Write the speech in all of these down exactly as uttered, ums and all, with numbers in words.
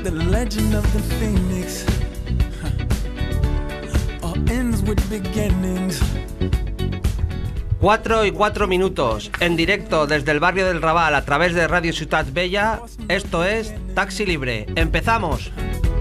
the legend of the phoenix. All ends with beginnings. Cuatro y cuatro minutos, en directo desde el barrio del Raval a través de Radio Ciutat Bella. Esto es Taxi Libre. ¡Empezamos!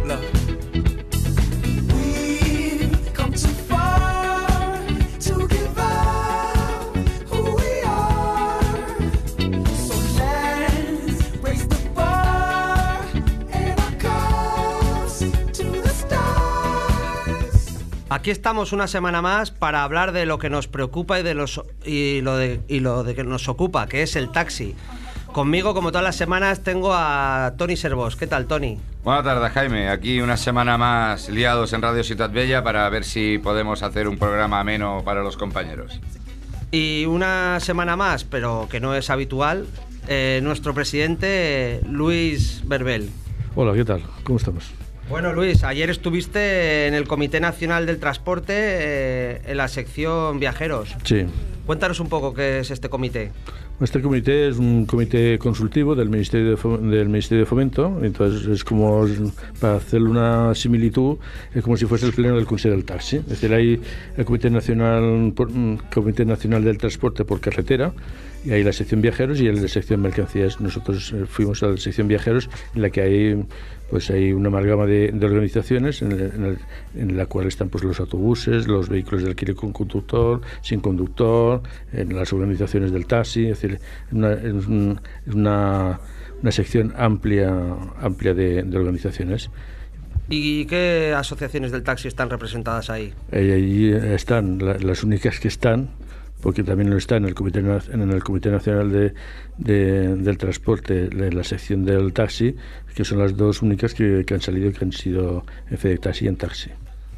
Aquí estamos una semana más para hablar de lo que nos preocupa y de los y lo de y lo de que nos ocupa, que es el taxi. Conmigo, como todas las semanas, tengo a Toni Servos. ¿Qué tal, Toni? Buenas tardes, Jaime. Aquí una semana más liados en Radio Ciutat Bella para ver si podemos hacer un programa ameno para los compañeros. Y una semana más, pero que no es habitual, eh, nuestro presidente, Luis Berbel. Hola, ¿qué tal? ¿Cómo estamos? Bueno, Luis, ayer estuviste en el Comité Nacional del Transporte, eh, en la sección Viajeros. Sí. Cuéntanos un poco qué es este comité. Este comité es un comité consultivo del Ministerio de, Fom- del Ministerio de Fomento, entonces es como, para hacerle una similitud, es como si fuese el pleno del Consejo del Taxi. Es decir, hay el Comité Nacional, por, Comité Nacional del Transporte por Carretera, y hay la sección Viajeros y el de sección Mercancías. Nosotros fuimos a la sección Viajeros, en la que hay pues hay una amalgama de, de organizaciones en, el, en, el, en la cual están pues los autobuses, los vehículos de alquiler con conductor, sin conductor, en las organizaciones del taxi. Es decir, una, es una, una sección amplia amplia de, de organizaciones. ¿Y qué asociaciones del taxi están representadas ahí? Eh, allí están la, las únicas que están, porque también lo está en el Comité, en el Comité Nacional de, de, del Transporte, en la sección del taxi, que son las dos únicas que, que han salido, que han sido en FedExtaxi y en Taxi.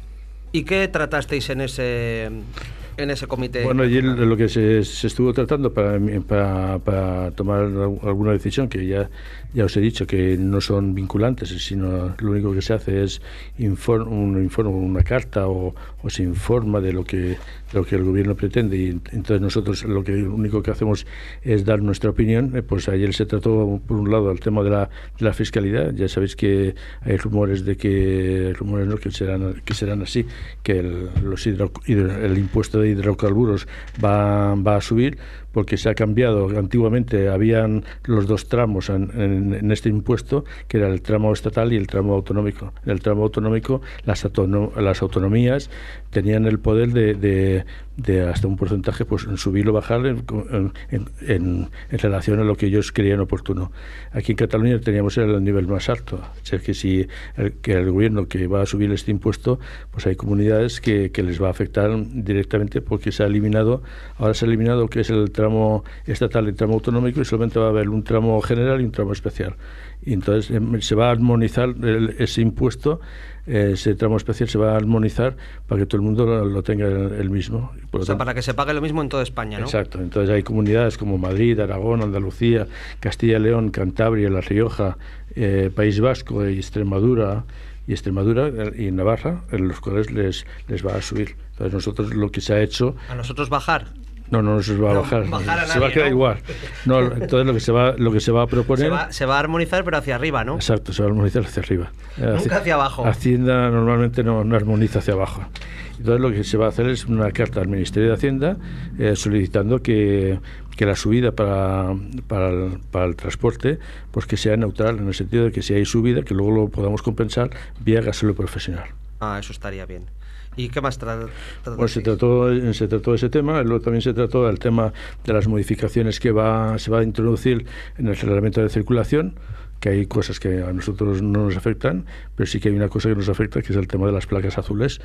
¿Y qué tratasteis en ese, en ese comité? Bueno, allí lo que se, se estuvo tratando para, para, para tomar alguna decisión, que ya, ya os he dicho que no son vinculantes, sino lo único que se hace es inform, un informe, una carta o, o se informa de lo que lo que el gobierno pretende, y entonces nosotros lo que lo único que hacemos es dar nuestra opinión. Pues ayer se trató por un lado el tema de la, de la fiscalidad. Ya sabéis que hay rumores de que rumores no que serán que serán así, que el, los hidro, hidro, el impuesto de hidrocarburos va, va a subir, porque se ha cambiado. Antiguamente habían los dos tramos en, en, en este impuesto, que era el tramo estatal y el tramo autonómico. En el tramo autonómico las, autonom las autonomías tenían el poder de, de, de hasta un porcentaje pues subirlo o bajarlo en, en, en, en relación a lo que ellos creían oportuno. Aquí en Cataluña teníamos el nivel más alto. O sea, que si el, que el gobierno que va a subir este impuesto, pues hay comunidades que, que les va a afectar directamente, porque se ha eliminado, ahora se ha eliminado que es el tramo estatal y el tramo autonómico, y solamente va a haber un tramo general y un tramo especial. Y entonces eh, se va a armonizar el, ese impuesto, eh, ese tramo especial se va a armonizar para que todo el mundo lo, lo tenga el, el mismo. Por o sea, tanto, para que se pague lo mismo en toda España, ¿no? Exacto. Entonces hay comunidades como Madrid, Aragón, Andalucía, Castilla y León, Cantabria, La Rioja, eh, País Vasco y Extremadura y Extremadura y Navarra, en los cuales les, les va a subir. Entonces nosotros lo que se ha hecho... ¿A nosotros bajar? No, no, no se va a no, bajar, bajar a se nadie, va a quedar ¿no? igual. No, entonces lo que se va, lo que se va a proponer... Se va, se va a armonizar, pero hacia arriba, ¿no? Exacto, se va a armonizar hacia arriba. Nunca hacia abajo. Hacienda normalmente no, no armoniza hacia abajo. Entonces lo que se va a hacer es una carta al Ministerio de Hacienda eh, solicitando que, que la subida para, para, el, para el transporte pues que sea neutral, en el sentido de que si hay subida, que luego lo podamos compensar vía gasóleo profesional. Ah, eso estaría bien. ¿Y qué más tra tratasteis? Bueno, se trató, se trató ese tema. Luego también se trató el tema de las modificaciones que va, se va a introducir en el reglamento de circulación, que hay cosas que a nosotros no nos afectan, pero sí que hay una cosa que nos afecta, que es el tema de las placas azules.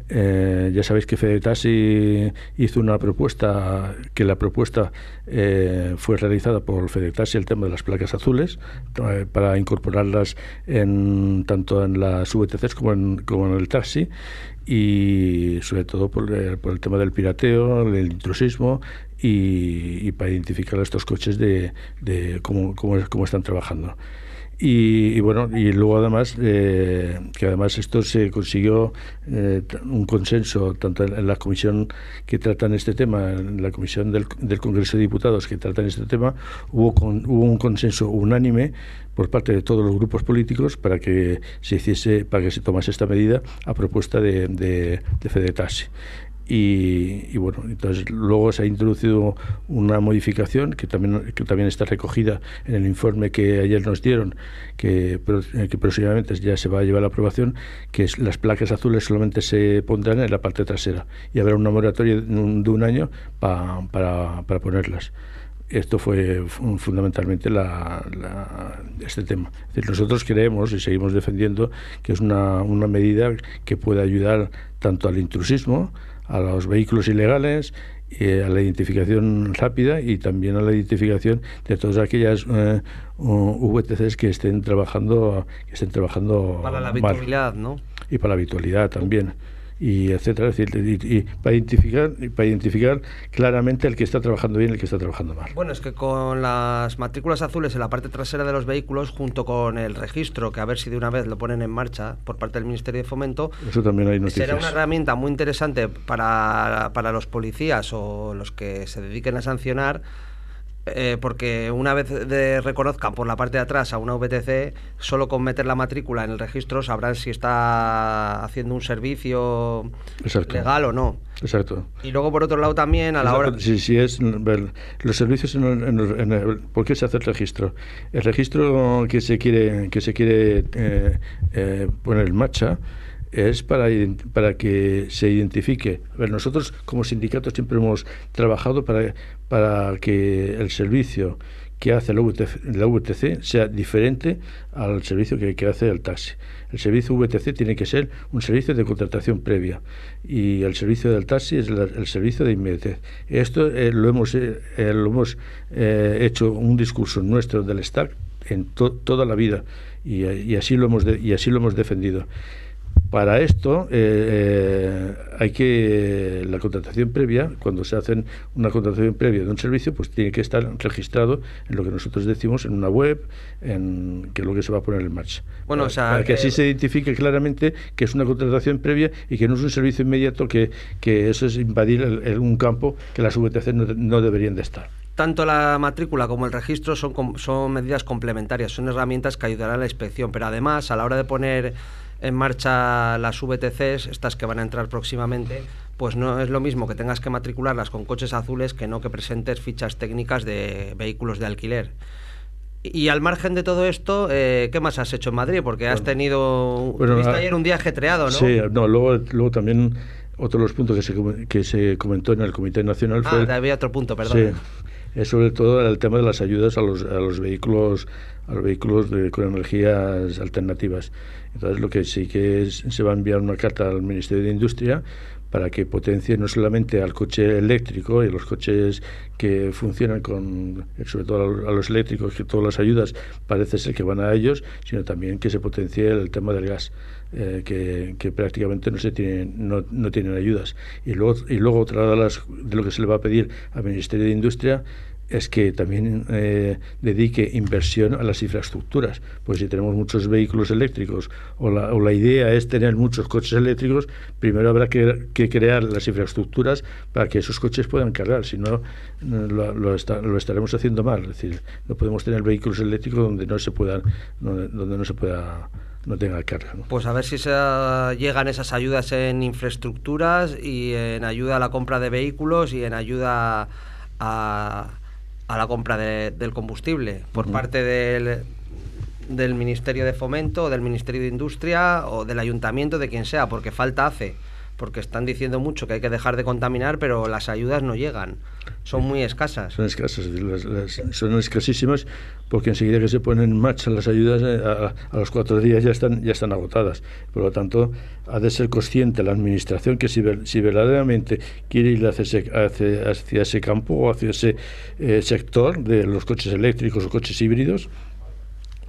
Eh, ya sabéis que FedExtaxi hizo una propuesta, que la propuesta eh, fue realizada por FedExtaxi, el tema de las placas azules, eh, para incorporarlas en, tanto en las V T Cs como en, como en el taxi, y sobre todo por el, por el tema del pirateo, el intrusismo, y, y para identificar a estos coches de, de cómo, cómo, cómo están trabajando. Y, y bueno, y luego además, eh, que además esto se consiguió eh, un consenso tanto en, en la comisión que tratan este tema, en la comisión del, del Congreso de Diputados que tratan este tema, hubo, con, hubo un consenso unánime por parte de todos los grupos políticos para que se hiciese, para que se tomase esta medida a propuesta de, de, de Fedetaxi. Y, y bueno, entonces luego se ha introducido una modificación que también que también está recogida en el informe que ayer nos dieron, que, que próximamente ya se va a llevar a la aprobación, que es las placas azules solamente se pondrán en la parte trasera y habrá una moratoria de un, de un año pa, para, para ponerlas. Esto fue fundamentalmente la, la, este tema. Es decir, nosotros creemos y seguimos defendiendo que es una, una medida que puede ayudar tanto al intrusismo, a los vehículos ilegales, eh, a la identificación rápida y también a la identificación de todas aquellas eh, V T Cs que estén trabajando que estén trabajando para la mal. habitualidad, ¿no? Y para la habitualidad también, y etcétera, es decir, y, y para identificar y para identificar claramente el que está trabajando bien y el que está trabajando mal. Bueno, es que con las matrículas azules en la parte trasera de los vehículos, junto con el registro, que a ver si de una vez lo ponen en marcha por parte del Ministerio de Fomento, eso también hay noticias. Será una herramienta muy interesante para, para los policías o los que se dediquen a sancionar. Eh, porque una vez de reconozcan por la parte de atrás a una V T C, solo con meter la matrícula en el registro sabrán si está haciendo un servicio Exacto. legal o no. Exacto. Y luego por otro lado también a la Exacto. hora... Si, si es ver, los servicios en el, en el, en el, ¿por qué se hace el registro? El registro que se quiere que se quiere eh, eh, poner en marcha es para, para que se identifique. A ver, nosotros como sindicato siempre hemos trabajado para, para que el servicio que hace la V T C, la V T C sea diferente al servicio que, que hace el taxi. El servicio V T C tiene que ser un servicio de contratación previa y el servicio del taxi es la, el servicio de inmediatez. Esto eh, lo hemos, eh, lo hemos eh, hecho un discurso nuestro del S T A C en to, toda la vida y, y, así lo hemos de, y así lo hemos defendido. Para esto eh, eh, hay que la contratación previa, cuando se hace una contratación previa de un servicio, pues tiene que estar registrado en lo que nosotros decimos en una web, en que es lo que se va a poner en marcha. Bueno, para, o sea, para que eh, así se identifique claramente que es una contratación previa y que no es un servicio inmediato, que, que eso es invadir el, el, un campo que las V T C no, no deberían de estar. Tanto la matrícula como el registro son, son medidas complementarias, son herramientas que ayudarán a la inspección, pero además a la hora de poner en marcha las V T Cs, estas que van a entrar próximamente, pues no es lo mismo que tengas que matricularlas con coches azules que no que presentes fichas técnicas de vehículos de alquiler. Y al margen de todo esto, eh, ¿qué más has hecho en Madrid? Porque bueno, has tenido... Bueno, tuviste ayer un día ajetreado, ¿no? Sí, no, luego, luego también otro de los puntos que se, que se comentó en el Comité Nacional fue... Ah, había otro punto, perdón. Sí, es sobre todo el tema de las ayudas a los, a los vehículos a los vehículos de, con energías alternativas. Entonces lo que sí que es, se va a enviar una carta al Ministerio de Industria para que potencie no solamente al coche eléctrico y los coches que funcionan con, sobre todo a los eléctricos, que todas las ayudas parece ser que van a ellos, sino también que se potencie el tema del gas, eh, que, que prácticamente no se tienen, no, no tienen ayudas. Y luego, y luego otra de, las, de lo que se le va a pedir al Ministerio de Industria es que también eh, dedique inversión a las infraestructuras, pues si tenemos muchos vehículos eléctricos o la, o la idea es tener muchos coches eléctricos, primero habrá que, que crear las infraestructuras para que esos coches puedan cargar, si no lo, lo, está, lo estaremos haciendo mal. Es decir, no podemos tener vehículos eléctricos donde no se puedan, donde, donde no se pueda no tenga carga, ¿no? Pues a ver si se llegan esas ayudas en infraestructuras y en ayuda a la compra de vehículos y en ayuda a a la compra de, del combustible por uh-huh. parte del, del Ministerio de Fomento, del Ministerio de Industria o del Ayuntamiento, de quien sea, porque falta hace, porque están diciendo mucho que hay que dejar de contaminar, pero las ayudas no llegan, son muy escasas. Son escasas, las, las, son escasísimas, porque enseguida que se ponen en marcha las ayudas, a, a los cuatro días ya están ya están agotadas. Por lo tanto, ha de ser consciente la administración que si, si verdaderamente quiere ir hacia ese, hacia, hacia ese campo o hacia ese eh, sector de los coches eléctricos o coches híbridos,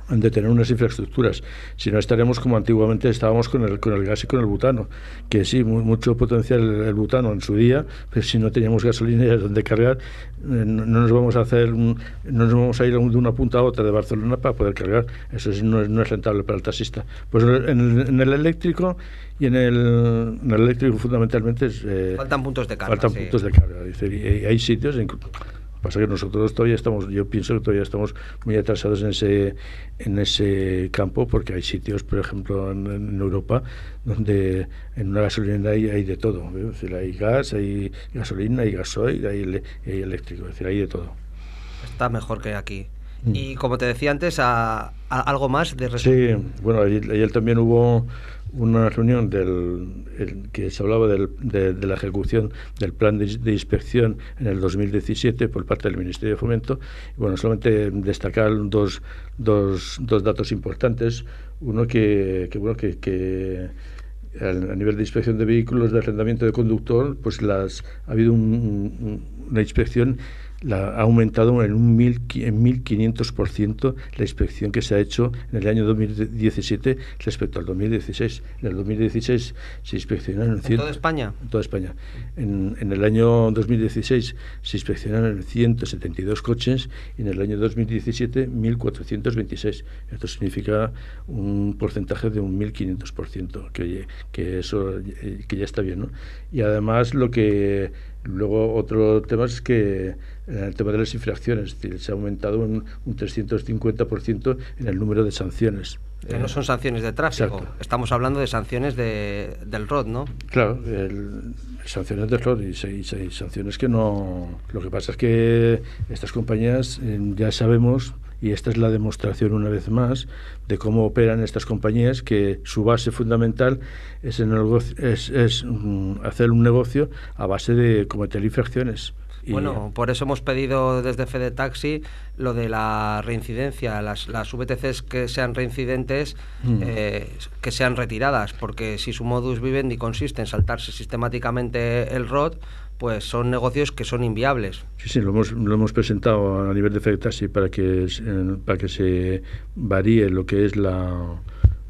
han de tener unas infraestructuras, si no estaremos como antiguamente estábamos con el, con el gas y con el butano, que sí, muy, mucho potencial el, el butano en su día, pero si no teníamos gasolina donde cargar, eh, no, no nos vamos a hacer, no nos vamos a ir de una punta a otra de Barcelona para poder cargar, eso sí, no, es, no es rentable para el taxista. Pues en el, en el eléctrico y en el, en el eléctrico fundamentalmente es, eh, faltan puntos de carga. Faltan sí. puntos de carga, es decir, y hay sitios en pasa que nosotros todavía estamos, yo pienso que todavía estamos muy atrasados en ese en ese campo, porque hay sitios, por ejemplo, en, en Europa, donde en una gasolina hay, hay de todo, ¿eh? Es decir, hay gas, hay gasolina, hay gasoil, hay, ele, hay eléctrico, es decir, hay de todo. Está mejor que aquí. Mm. Y como te decía antes, a, a algo más de Sí, bueno, ayer, ayer también hubo una reunión del el, que se hablaba del, de, de la ejecución del plan de, de inspección en el dos mil diecisiete por parte del Ministerio de Fomento. Y bueno, solamente destacar dos, dos, dos datos importantes. Uno que, que bueno, que, que a nivel de inspección de vehículos de arrendamiento de conductor, pues las ha habido un, un, una inspección, la, ha aumentado en un mil, en mil quinientos por ciento la inspección que se ha hecho en el año dos mil diecisiete respecto al dos mil dieciséis. En el dos mil dieciséis se inspeccionaron ¿En toda España? En toda España. En, en el año dos mil dieciséis se inspeccionaron ciento setenta y dos coches y en el año dos mil diecisiete mil cuatrocientos veintiséis. Esto significa un porcentaje de un mil quinientos por ciento, que, que eso que ya está bien, ¿no? Y además lo que luego otro tema es que en el tema de las infracciones, es decir, se ha aumentado un, un trescientos cincuenta por ciento en el número de sanciones. Que no son sanciones de tráfico, Exacto. Estamos hablando de sanciones de, del R O D, ¿no? Claro, el, sanciones del R O D y, y, y sanciones que no... Lo que pasa es que estas compañías eh, ya sabemos, y esta es la demostración una vez más de cómo operan estas compañías, que su base fundamental es, en el, es, es um, hacer un negocio a base de cometer infracciones. Y bueno, por eso hemos pedido desde Fede Taxi lo de la reincidencia, las, las V T Cs que sean reincidentes, mm. eh, que sean retiradas, porque si su modus vivendi consiste en saltarse sistemáticamente el R O D, pues son negocios que son inviables. Sí, sí, lo hemos, lo hemos presentado a nivel de Fede Taxi para que, para que se varíe lo que es la...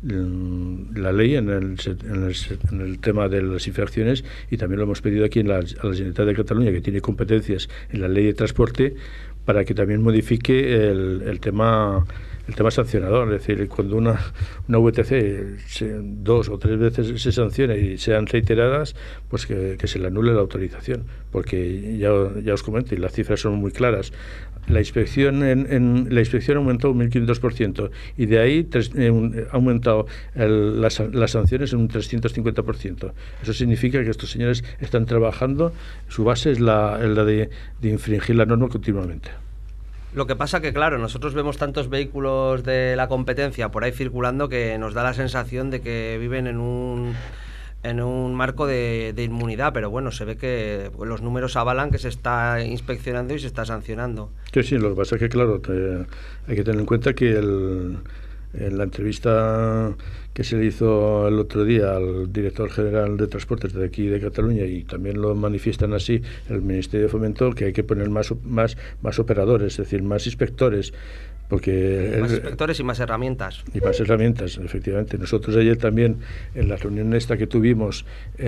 la ley en el, en, el, en el tema de las infracciones, y también lo hemos pedido aquí en la, a la Generalitat de Cataluña, que tiene competencias en la ley de transporte, para que también modifique el, el tema el tema sancionador. Es decir, cuando una, una V T C se, dos o tres veces se sanciona y sean reiteradas, pues que, que se le anule la autorización, porque ya, ya os comento, y las cifras son muy claras. La inspección en, en la inspección aumentó un mil quinientos por ciento y de ahí tres, eh, un, ha aumentado el, las, las sanciones en un trescientos cincuenta por ciento. Eso significa que estos señores están trabajando, su base es la, la de, de infringir la norma continuamente. Lo que pasa que, claro, nosotros vemos tantos vehículos de la competencia por ahí circulando que nos da la sensación de que viven en un... en un marco de, de inmunidad, pero bueno, se ve que los números avalan que se está inspeccionando y se está sancionando. Sí, sí, lo que pasa es que, claro, te, hay que tener en cuenta que el, en la entrevista que se le hizo el otro día al director general de transportes de aquí de Cataluña, y también lo manifiestan así el Ministerio de Fomento, que hay que poner más, más, más operadores, es decir, más inspectores, porque más el, inspectores y más herramientas. Y más herramientas, efectivamente. Nosotros ayer también, en la reunión esta que tuvimos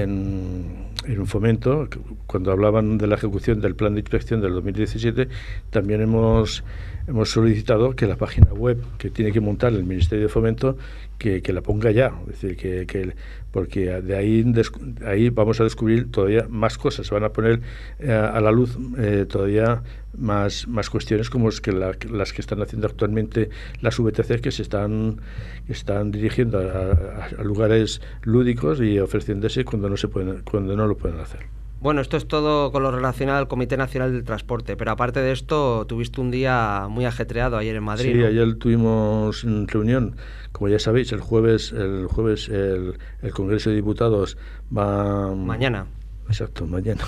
en, en un Fomento, cuando hablaban de la ejecución del plan de inspección del dos mil diecisiete, también hemos, hemos solicitado que la página web que tiene que montar el Ministerio de Fomento, que, que la ponga ya. Es decir, que, que porque de ahí, ahí vamos a descubrir todavía más cosas. Se van a poner eh, a la luz eh, todavía más, más cuestiones como es que la, las que están haciendo actualmente las V T Cs, que se están, están dirigiendo a, a, a lugares lúdicos y ofreciéndose cuando no se pueden, cuando no lo pueden hacer. Bueno, esto es todo con lo relacionado al Comité Nacional del Transporte, pero aparte de esto, tuviste un día muy ajetreado ayer en Madrid. Sí, ¿no? Ayer tuvimos reunión. Como ya sabéis, el jueves el jueves el, el Congreso de Diputados va... Mañana. Exacto, mañana.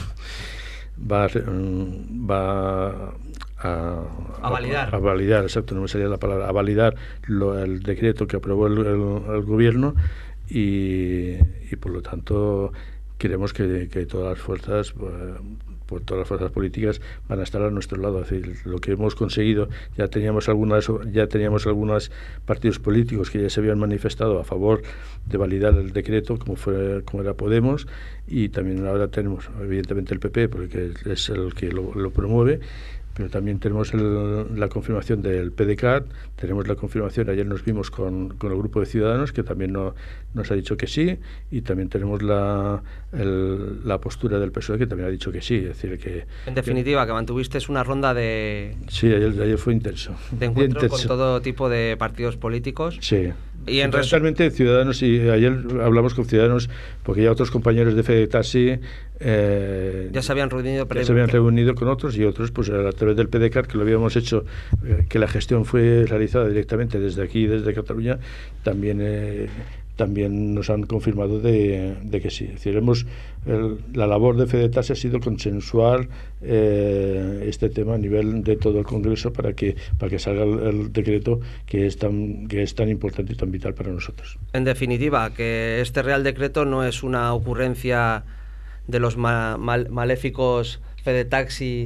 Va, va a, a, a validar. A, a validar, exacto, no me salía la palabra, a validar lo, el decreto que aprobó el, el, el Gobierno y, y por lo tanto... queremos que, que todas las fuerzas, por todas las fuerzas políticas, van a estar a nuestro lado. Es decir, lo que hemos conseguido, ya teníamos algunas, ya teníamos algunos partidos políticos que ya se habían manifestado a favor de validar el decreto, como fue, como era Podemos, y también ahora tenemos, evidentemente, el P P, porque es el que lo, lo promueve. Pero también tenemos el, la confirmación del P D C A T, tenemos la confirmación, ayer nos vimos con, con el grupo de Ciudadanos, que también no, nos ha dicho que sí, y también tenemos la, el, la postura del P S O E, que también ha dicho que sí. Es decir, que... En definitiva, que, que mantuviste una ronda de... Sí, ayer, ayer fue intenso. De encuentro intenso. Con todo tipo de partidos políticos. Sí. Y en Realmente Ciudadanos, y ayer hablamos con Ciudadanos, porque ya otros compañeros de Fede Taxi eh, ya se habían reunido ya se habían reunido con otros, y otros pues a través del P D C A T, que lo habíamos hecho, eh, que la gestión fue realizada directamente desde aquí, desde Cataluña, también eh, también nos han confirmado de, de que sí. Es decir, hemos, el, la labor de Fede Taxi ha sido consensuar eh, este tema a nivel de todo el Congreso para que para que salga el, el decreto que es tan que es tan importante y tan vital para nosotros. En definitiva, que este Real Decreto no es una ocurrencia de los ma, mal, maléficos Fede Taxi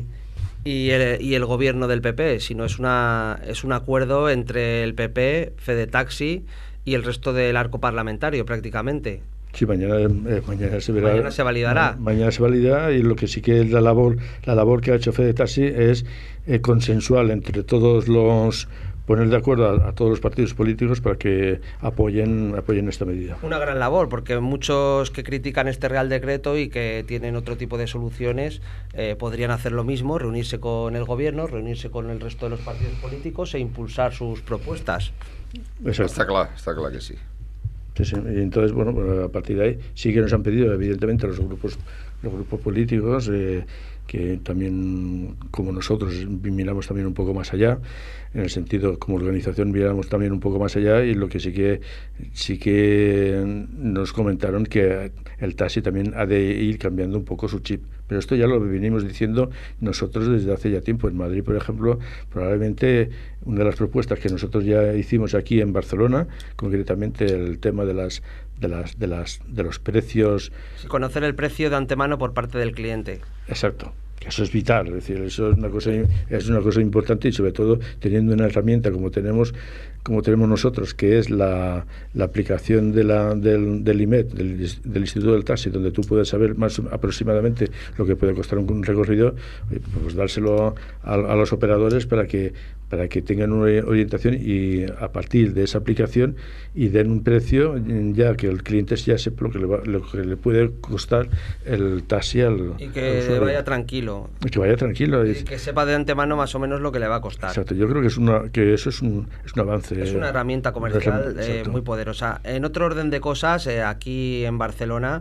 y el, y el gobierno del P P, sino es una es un acuerdo entre el P P, Fede Taxi y el resto del arco parlamentario, prácticamente. Sí, mañana, eh, mañana se verá. Mañana se validará. Ma, mañana se validará, y lo que sí que es la labor, la labor que ha hecho Fede Taxi es eh, consensual entre todos los, poner de acuerdo a, a todos los partidos políticos para que apoyen apoyen esta medida. Una gran labor, porque muchos que critican este Real Decreto y que tienen otro tipo de soluciones eh, podrían hacer lo mismo, reunirse con el gobierno, reunirse con el resto de los partidos políticos e impulsar sus propuestas. Exacto. Está claro, está claro que sí. Sí, sí. Y entonces, bueno, pues a partir de ahí sí que nos han pedido, evidentemente, los grupos los grupos políticos eh, que también, como nosotros, miramos también un poco más allá, en el sentido, como organización, miramos también un poco más allá, y lo que sí que sí que nos comentaron que el taxi también ha de ir cambiando un poco su chip. Pero esto ya lo venimos diciendo nosotros desde hace ya tiempo. En Madrid, por ejemplo, probablemente una de las propuestas que nosotros ya hicimos aquí en Barcelona, concretamente el tema de las de las de las de los precios, conocer el precio de antemano por parte del cliente. Exacto. Eso es vital, es decir, eso es una cosa es una cosa importante, y sobre todo teniendo una herramienta como tenemos como tenemos nosotros, que es la, la aplicación de la, del, del I M E T, del, del Instituto del Taxi, donde tú puedes saber más aproximadamente lo que puede costar un, un recorrido, pues dárselo a, a los operadores para que para que tengan una orientación, y a partir de esa aplicación y den un precio, ya que el cliente ya sepa lo que le, va, lo que le puede costar el taxi al y que al vaya tranquilo y que vaya tranquilo y que sepa de antemano más o menos lo que le va a costar. Exacto. Yo creo que es una que eso es un, es un avance, es una herramienta comercial eh, muy poderosa. En otro orden de cosas, eh, aquí en Barcelona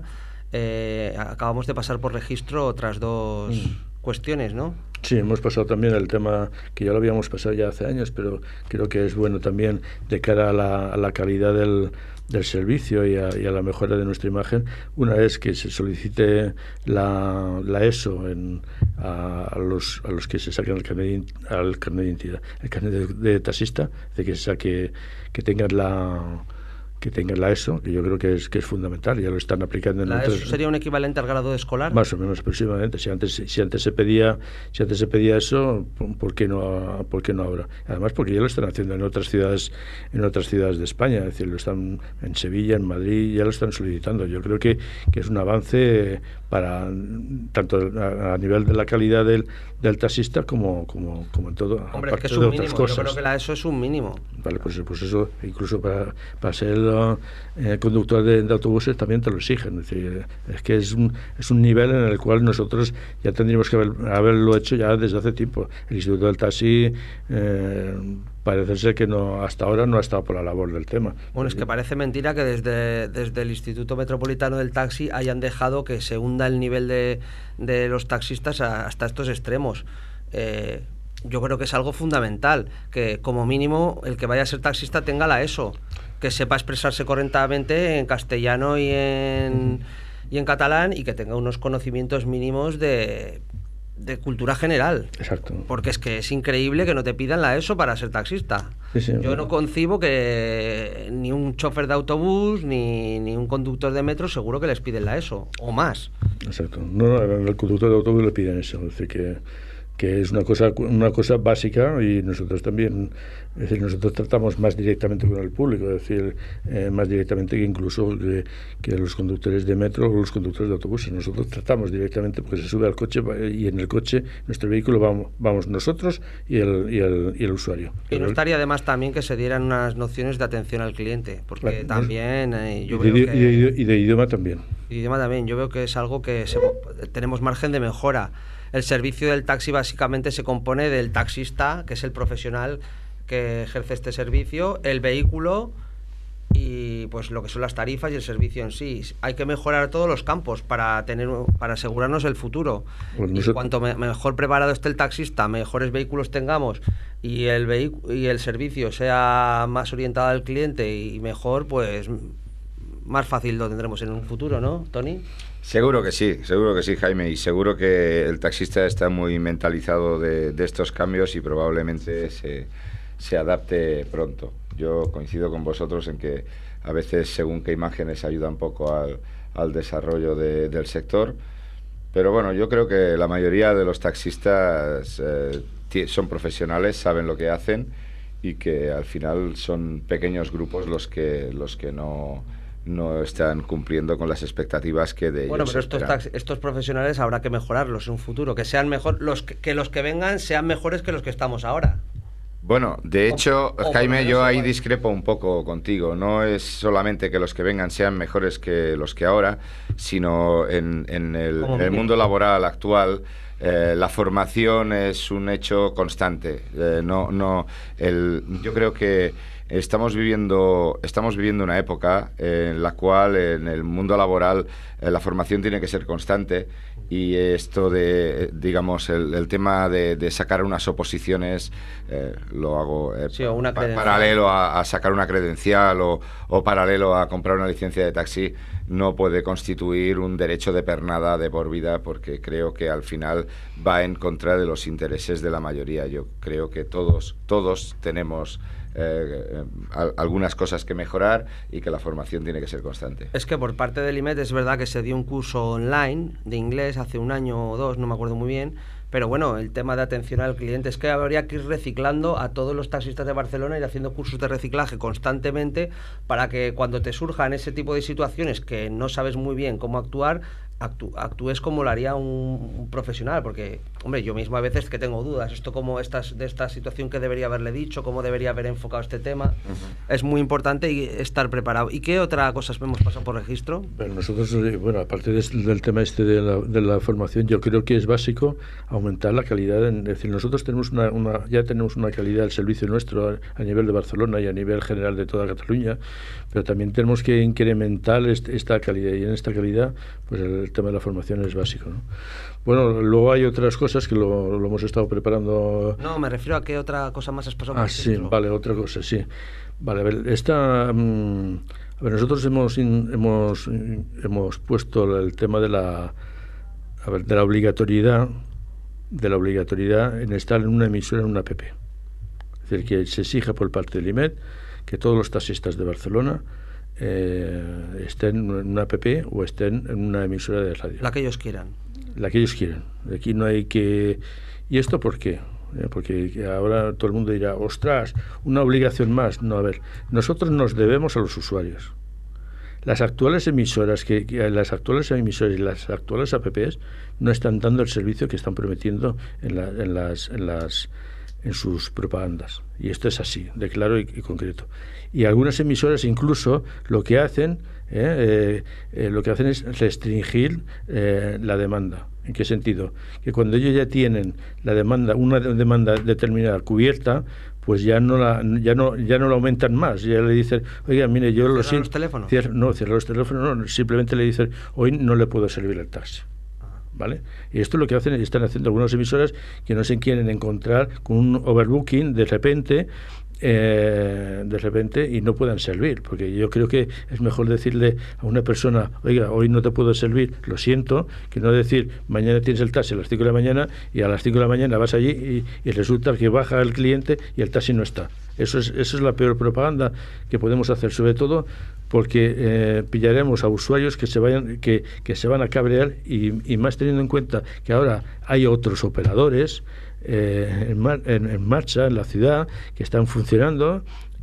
eh, acabamos de pasar por registro otras dos mm. cuestiones, ¿no? Sí, hemos pasado también el tema que ya lo habíamos pasado ya hace años, pero creo que es bueno también de cara a la, a la calidad del, del servicio y a, y a la mejora de nuestra imagen. Una es que se solicite la, la ESO en, a, a, los, a los que se saquen el carnet, al carnet de identidad, el carnet de, de taxista, de que se saque, que tengan la que tengan la ESO, que yo creo que es que es fundamental, ya lo están aplicando en ¿La otros... ESO sería un equivalente al grado de escolar? Más o menos aproximadamente. Si antes si antes se pedía si antes se pedía eso, ¿por qué no por qué no ahora? Además, porque ya lo están haciendo en otras ciudades en otras ciudades de España, es decir, lo están en Sevilla, en Madrid, ya lo están solicitando. Yo creo que, que es un avance para tanto a, a nivel de la calidad del, del taxista como como como en todo. Hombre, es que es un mínimo. Yo creo que la ESO es un mínimo. Vale, pues, pues eso, incluso para, para ser eh, conductor de, de autobuses también te lo exigen. Es decir, es que es un, es un nivel en el cual nosotros ya tendríamos que haber, haberlo hecho ya desde hace tiempo. El Instituto del Taxi eh, parece ser que no hasta ahora no ha estado por la labor del tema. Bueno, es que parece mentira que desde, desde el Instituto Metropolitano del Taxi hayan dejado que se hunda el nivel de, de los taxistas a, hasta estos extremos. Eh, yo creo que es algo fundamental, que como mínimo el que vaya a ser taxista tenga la ESO, que sepa expresarse correctamente en castellano y en, y en catalán, y que tenga unos conocimientos mínimos de, de cultura general. Exacto. Porque es que es increíble que no te pidan la ESO para ser taxista. Sí, sí, Yo bueno. no concibo que ni un chofer de autobús ni, ni un conductor de metro seguro que les piden la ESO, o más. Exacto. No, no, al conductor de autobús le piden eso, es decir, que, que es una cosa, una cosa básica, y nosotros también, es decir, nosotros tratamos más directamente con el público, es decir, eh, más directamente que incluso que, que los conductores de metro o los conductores de autobuses. Nosotros tratamos directamente porque se sube al coche y en el coche, nuestro vehículo, vamos, vamos nosotros y el, y el, y el usuario. Y no estaría de más también que se dieran unas nociones de atención al cliente, porque Claro, también eh, yo y, de, veo que... y, de, y de idioma también. Y idioma también, yo veo que es algo que se, tenemos margen de mejora. El servicio del taxi básicamente se compone del taxista, que es el profesional que ejerce este servicio, el vehículo y pues lo que son las tarifas y el servicio en sí. Hay que mejorar todos los campos para tener para asegurarnos el futuro. Pues y nosotros... cuanto me, mejor preparado esté el taxista, mejores vehículos tengamos y el vehicu- y el servicio sea más orientado al cliente y mejor, pues más fácil lo tendremos en un futuro, ¿no, Tony? Seguro que sí, seguro que sí, Jaime, y seguro que el taxista está muy mentalizado de, de estos cambios y probablemente se, se adapte pronto. Yo coincido con vosotros en que a veces, según qué imágenes, ayuda un poco al, al desarrollo de, del sector, pero bueno, yo creo que la mayoría de los taxistas eh, son profesionales, saben lo que hacen y que al final son pequeños grupos los que, los que no... no están cumpliendo con las expectativas que de ellos. Bueno, pero estos, taxi, estos profesionales habrá que mejorarlos en un futuro, que sean mejor, los que, que los que vengan sean mejores que los que estamos ahora. Bueno, de hecho, o, o Jaime, yo ahí discrepo un poco contigo. No es solamente que los que vengan sean mejores que los que ahora, sino en, en, el, en el mundo laboral actual. Eh, la formación es un hecho constante. Eh, no, no, el, yo creo que estamos viviendo, estamos viviendo una época en la cual en el mundo laboral eh, la formación tiene que ser constante, y esto de, digamos, el, el tema de, de sacar unas oposiciones eh, lo hago eh, sí, o una pa paralelo a, a sacar una credencial o, o paralelo a comprar una licencia de taxi. No puede constituir un derecho de pernada de por vida, porque creo que al final va en contra de los intereses de la mayoría. Yo creo que todos, todos tenemos eh, eh, algunas cosas que mejorar y que la formación tiene que ser constante. Es que por parte del I M E T es verdad que se dio un curso online de inglés hace un año o dos, no me acuerdo muy bien, pero bueno, el tema de atención al cliente es que habría que ir reciclando a todos los taxistas de Barcelona, ir haciendo cursos de reciclaje constantemente para que cuando te surjan ese tipo de situaciones que no sabes muy bien cómo actuar, actú actúes como lo haría un, un profesional, porque, hombre, yo mismo a veces que tengo dudas, esto como estas, de esta situación que debería haberle dicho, cómo debería haber enfocado este tema, uh-huh. Es muy importante y estar preparado. ¿Y qué otra cosa hemos pasado por registro? Bueno, nosotros, bueno, aparte de, del tema este de la, de la formación, yo creo que es básico aumentar la calidad, en, es decir, nosotros tenemos una, una, ya tenemos una calidad del servicio nuestro a, a nivel de Barcelona y a nivel general de toda Cataluña, pero también tenemos que incrementar este, esta calidad, y en esta calidad, pues el El tema de la formación es básico, ¿no? Bueno, luego hay otras cosas que lo, lo hemos estado preparando. No, me refiero a qué otra cosa más has pasado. Ah, sí, vale, otra cosa, sí. Vale, a ver, esta, um, a ver, nosotros hemos in, hemos hemos puesto el tema de la, a ver, de la obligatoriedad, de la obligatoriedad en estar en una emisora, en una app. Es decir, que se exija por parte del I M E T que todos los taxistas de Barcelona Eh, estén en una app o estén en una emisora de radio. La que ellos quieran. La que ellos quieran. Aquí no hay que... ¿Y esto por qué? Eh, porque ahora todo el mundo dirá, ostras, una obligación más. No, a ver, nosotros nos debemos a los usuarios. Las actuales emisoras, que, que las actuales emisoras y las actuales apps no están dando el servicio que están prometiendo en, la, en las... En las en sus propagandas, y esto es así, de claro y, y concreto. Y algunas emisoras incluso lo que hacen eh, eh, eh, lo que hacen es restringir eh, la demanda. ¿En qué sentido? Que cuando ellos ya tienen la demanda, una demanda determinada cubierta, pues ya no la ya no ya no la aumentan más, ya le dicen, oiga, mire, yo lo siento, los teléfonos? Cier no, cierran los teléfonos, no, simplemente le dicen, hoy no le puedo servir el taxi. ¿Vale? Y esto es lo que hacen, están haciendo algunas emisoras que no se quieren encontrar con un overbooking de repente eh, de repente y no puedan servir, porque yo creo que es mejor decirle a una persona, oiga, hoy no te puedo servir, lo siento, que no decir, mañana tienes el taxi a las cinco de la mañana y a las cinco de la mañana vas allí y, y resulta que baja el cliente y el taxi no está. Eso es, eso es la peor propaganda que podemos hacer, sobre todo porque eh, pillaremos a usuarios que se vayan que, que se van a cabrear y, y más teniendo en cuenta que ahora hay otros operadores eh, en, mar, en, en marcha en la ciudad que están funcionando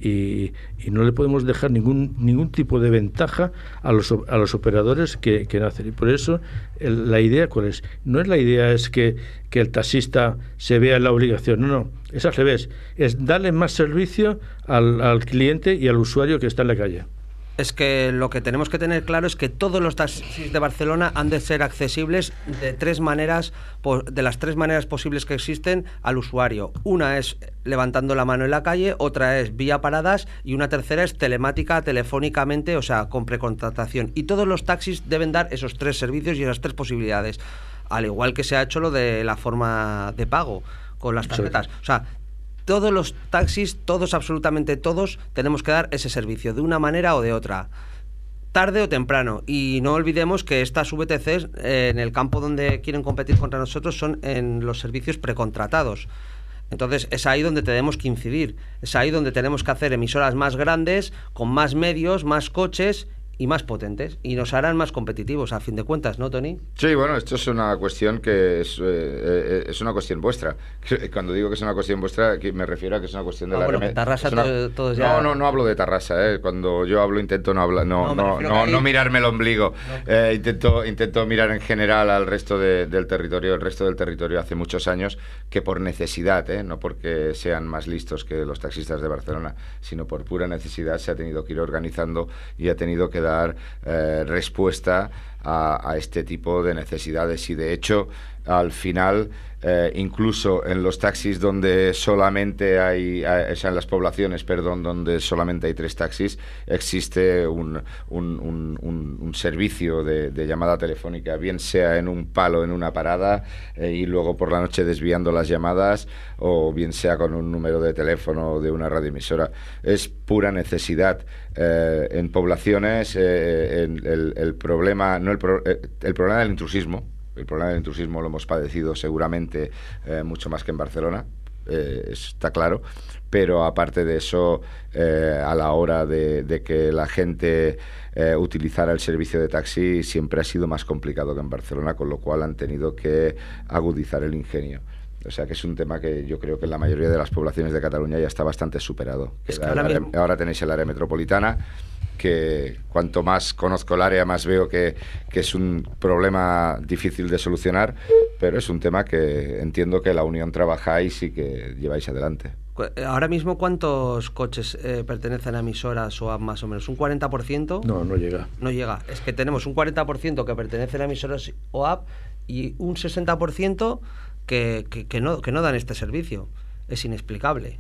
y, y no le podemos dejar ningún ningún tipo de ventaja a los a los operadores que, que nacen. Y por eso el, la idea cuál es, no es la idea es que, que el taxista se vea en la obligación, no, no, es al revés, es darle más servicio al, al cliente y al usuario que está en la calle. Es que lo que tenemos que tener claro es que todos los taxis de Barcelona han de ser accesibles de tres maneras, de las tres maneras posibles que existen al usuario. Una es levantando la mano en la calle, otra es vía paradas y una tercera es telemática, telefónicamente, o sea, con precontratación. Y todos los taxis deben dar esos tres servicios y esas tres posibilidades, al igual que se ha hecho lo de la forma de pago con las tarjetas. O sea, todos los taxis, todos, absolutamente todos, tenemos que dar ese servicio de una manera o de otra, tarde o temprano. Y no olvidemos que estas V T Cs, eh, en el campo donde quieren competir contra nosotros, son en los servicios precontratados. Entonces es ahí donde tenemos que incidir, es ahí donde tenemos que hacer emisoras más grandes, con más medios, más coches y más potentes, y nos harán más competitivos a fin de cuentas, ¿no, Tony? Sí, bueno, esto es una cuestión que es, eh, es una cuestión vuestra. Cuando digo que es una cuestión vuestra, me refiero a que es una cuestión de ah, la bueno, reme... Tarrasa una... todo, todos ya... No, no, no hablo de Tarrasa, ¿eh? Cuando yo hablo intento no hablar, no, no, no, no, ahí... no mirarme el ombligo. No. Eh, intento, intento mirar en general al resto de, del territorio. El resto del territorio hace muchos años que por necesidad, ¿eh? No porque sean más listos que los taxistas de Barcelona, sino por pura necesidad se ha tenido que ir organizando y ha tenido que dar eh, respuesta a, a este tipo de necesidades. Y de hecho, al final, eh, incluso en los taxis donde solamente hay, o sea, en las poblaciones, perdón, donde solamente hay tres taxis, existe un, un, un, un, un servicio de, de llamada telefónica, bien sea en un palo, en una parada, eh, y luego por la noche desviando las llamadas, o bien sea con un número de teléfono de una radioemisora. Es pura necesidad. Eh, en poblaciones, eh, el, el, el problema, no el, pro, eh, el problema del intrusismo, el problema del intrusismo lo hemos padecido seguramente eh, mucho más que en Barcelona, eh, está claro, pero aparte de eso, eh, a la hora de, de que la gente eh, utilizara el servicio de taxi, siempre ha sido más complicado que en Barcelona, con lo cual han tenido que agudizar el ingenio. O sea que es un tema que yo creo que en la mayoría de las poblaciones de Cataluña ya está bastante superado. Es que la, ahora, la, mismo... ahora tenéis el área metropolitana, que cuanto más conozco el área, más veo que, que es un problema difícil de solucionar, pero es un tema que entiendo que la Unión trabajáis y que lleváis adelante. Ahora mismo, ¿cuántos coches eh, pertenecen a emisoras o a más o menos? ¿Un cuarenta por ciento? No, no llega. No llega. Es que tenemos un cuarenta por ciento que pertenecen a emisoras o app y un sesenta por ciento que, que, que, no, que no dan este servicio. Es inexplicable.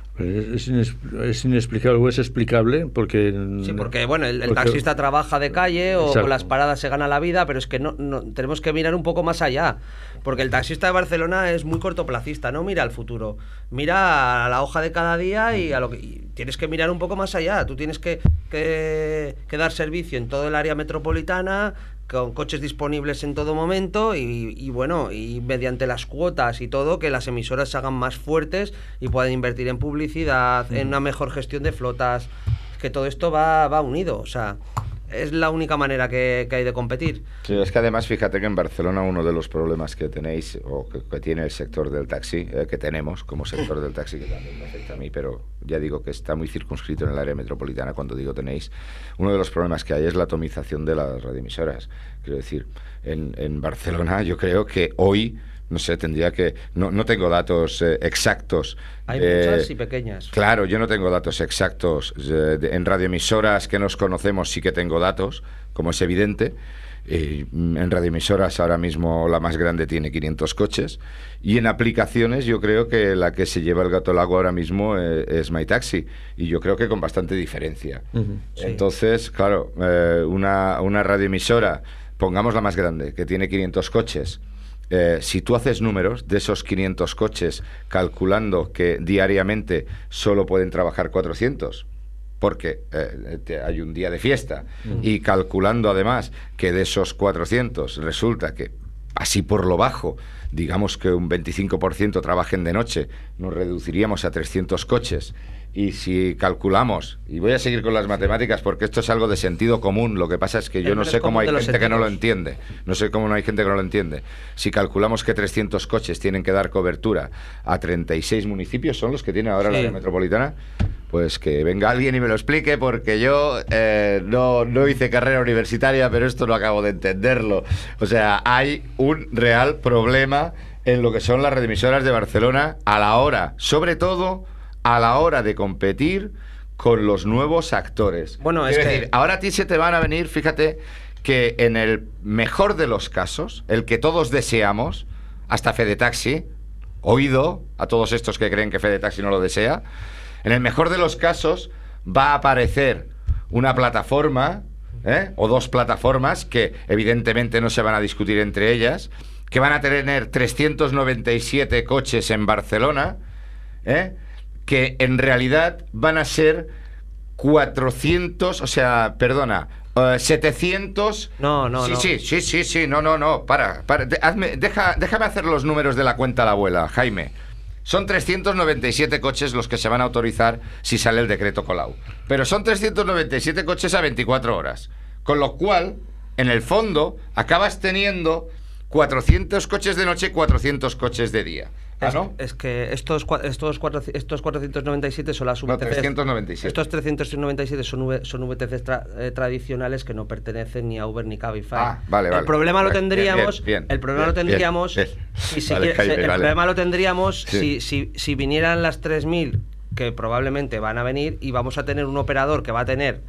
Es, ines, es inexplicable o es explicable porque... Sí, porque bueno, el, el porque, taxista trabaja de calle o exacto. con las paradas se gana la vida, pero es que no, no tenemos que mirar un poco más allá, porque el taxista de Barcelona es muy cortoplacista, no mira al futuro, mira a la hoja de cada día y a lo que y tienes que mirar un poco más allá. Tú tienes que, que, que dar servicio en todo el área metropolitana, con coches disponibles en todo momento y, y bueno, y mediante las cuotas y todo, que las emisoras se hagan más fuertes y puedan invertir en publicidad, mm. en una mejor gestión de flotas, que todo esto va, va unido, o sea, es la única manera que, que hay de competir. Sí, es que además fíjate que en Barcelona uno de los problemas que tenéis o que, que tiene el sector del taxi, eh, que tenemos como sector del taxi, que también me afecta a mí, pero ya digo que está muy circunscrito en el área metropolitana cuando digo tenéis, uno de los problemas que hay es la atomización de las radioemisoras. Quiero decir, en, en Barcelona yo creo que hoy, no sé, tendría que... No, no tengo datos eh, exactos. Hay eh, muchas y pequeñas. Claro, yo no tengo datos exactos. Eh, de, en radioemisoras que nos conocemos sí que tengo datos, como es evidente. Eh, en radioemisoras ahora mismo la más grande tiene quinientos coches. Y en aplicaciones yo creo que la que se lleva el gato al agua ahora mismo eh, es MyTaxi. Y yo creo que con bastante diferencia. Uh-huh, sí. Entonces, claro, eh, una, una radioemisora, pongamos la más grande, que tiene quinientos coches, Eh, si tú haces números de esos quinientos coches calculando que diariamente solo pueden trabajar cuatrocientos, porque eh, te, hay un día de fiesta, mm. y calculando además que de esos cuatrocientos resulta que así por lo bajo, digamos que un veinticinco por ciento trabajen de noche, nos reduciríamos a trescientos coches. Y si calculamos, y voy a seguir con las matemáticas porque esto es algo de sentido común, lo que pasa es que yo no sé cómo hay gente que no lo entiende, no sé cómo no hay gente que no lo entiende. Si calculamos que trescientos coches tienen que dar cobertura a treinta y seis municipios, son los que tiene ahora sí. la área metropolitana, pues que venga alguien y me lo explique, porque yo eh, no, no hice carrera universitaria, pero esto no acabo de entenderlo. O sea, hay un real problema en lo que son las redemisoras de Barcelona a la hora, sobre todo a la hora de competir con los nuevos actores. Bueno, es Quiero que... decir, ahora a ti se te van a venir, fíjate, que en el mejor de los casos, el que todos deseamos, hasta Fedetaxi, oído a todos estos que creen que Fedetaxi no lo desea, en el mejor de los casos va a aparecer una plataforma, ¿eh? o dos plataformas, que evidentemente no se van a discutir entre ellas, que van a tener trescientos noventa y siete coches en Barcelona, ¿eh? que en realidad van a ser cuatrocientos, o sea, perdona, uh, setecientos... No, no, sí, no. Sí, sí, sí, sí, no, no, no, para, para de, hazme, deja, déjame hacer los números de la cuenta a la abuela, Jaime. Son trescientos noventa y siete coches los que se van a autorizar si sale el decreto Colau. Pero son trescientos noventa y siete coches a veinticuatro horas. Con lo cual, en el fondo, acabas teniendo cuatrocientos coches de noche y cuatrocientos coches de día. ¿Ah, no? Es, es que estos, estos, cuatro, estos cuatrocientos noventa y siete son las V T Cs. No, trescientos noventa y siete. Estos trescientos noventa y siete son, v, son V T Cs tra, eh, tradicionales que no pertenecen ni a Uber ni Cabify. Ah, vale, vale. El problema vale, lo tendríamos... Bien, bien, el problema bien, lo tendríamos... Bien, bien. Si, si Vale, quiere, Jaime, el vale. problema lo tendríamos Sí. si, si, si vinieran las tres mil, que probablemente van a venir, y vamos a tener un operador que va a tener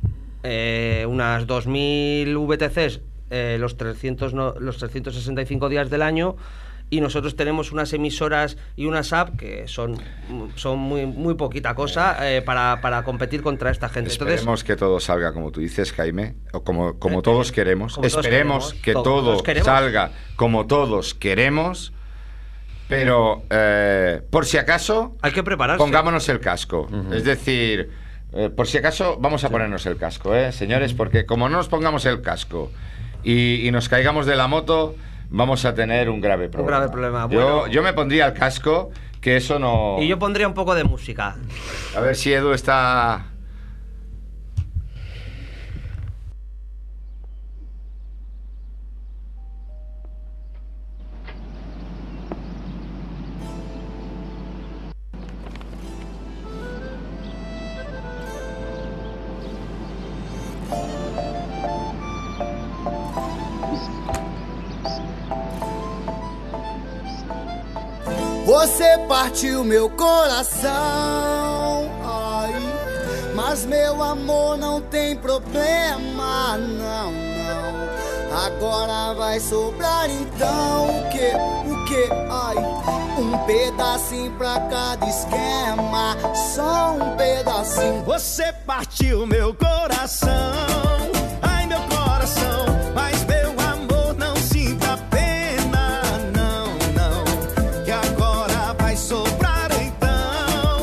eh, unas dos mil V T Cs eh, los, trescientos, no, los trescientos sesenta y cinco días del año, y nosotros tenemos unas emisoras y unas apps que son, son muy, muy poquita cosa eh, para, para competir contra esta gente. Esperemos Entonces, que todo salga como tú dices, Jaime, o como, como eh, todos queremos. como todos Esperemos queremos, que to- todo todos queremos. salga como todos queremos, pero eh, por si acaso, hay que prepararse. pongámonos el casco. Uh-huh. Es decir, eh, por si acaso, vamos a sí. ponernos el casco, ¿eh, señores? Porque como no nos pongamos el casco y, y nos caigamos de la moto, vamos a tener un grave problema. Un grave problema. Yo, Bueno, yo me pondría el casco, que eso no... Y yo pondría un poco de música. A ver si Edu está... Você partiu meu coração, ai, mas meu amor não tem problema, não, não. Agora vai sobrar então o que, o que, ai, um pedacinho pra cada esquema, só um pedacinho. Você partiu meu coração, ai meu coração, mas meu amor não sinta pena, não, não, que agora vai sobrar então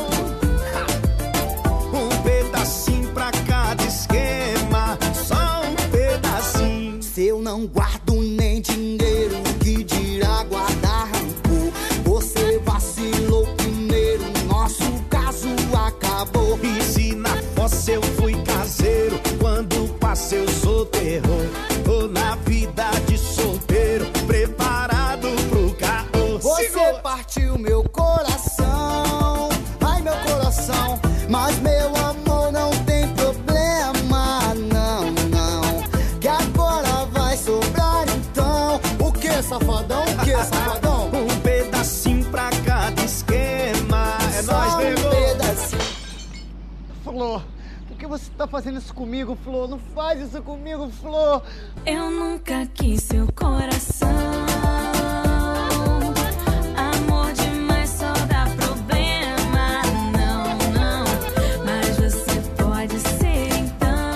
um pedacinho pra cada esquema, só um pedacinho. Se eu não guardo nem dinheiro, que dirá guardar rancor? Você vacilou primeiro, nosso caso acabou. E se na fossa eu fui caseiro, quando passei eu sou terror. Tô na vida de solteiro, preparado pro caô. Você partiu meu coração, ai meu coração, mas meu amor não tem problema, não, não, que agora vai sobrar então. O que, safadão? O que, safadão? Um pedacinho pra cada esquema. É nóis, nego. Um pedacinho. Flor, por que você tá fazendo isso comigo, Flor? Não faz isso comigo, Flor. Eu nunca quis seu coração. Amor demais só dá problema. Não, não, mas você pode ser então.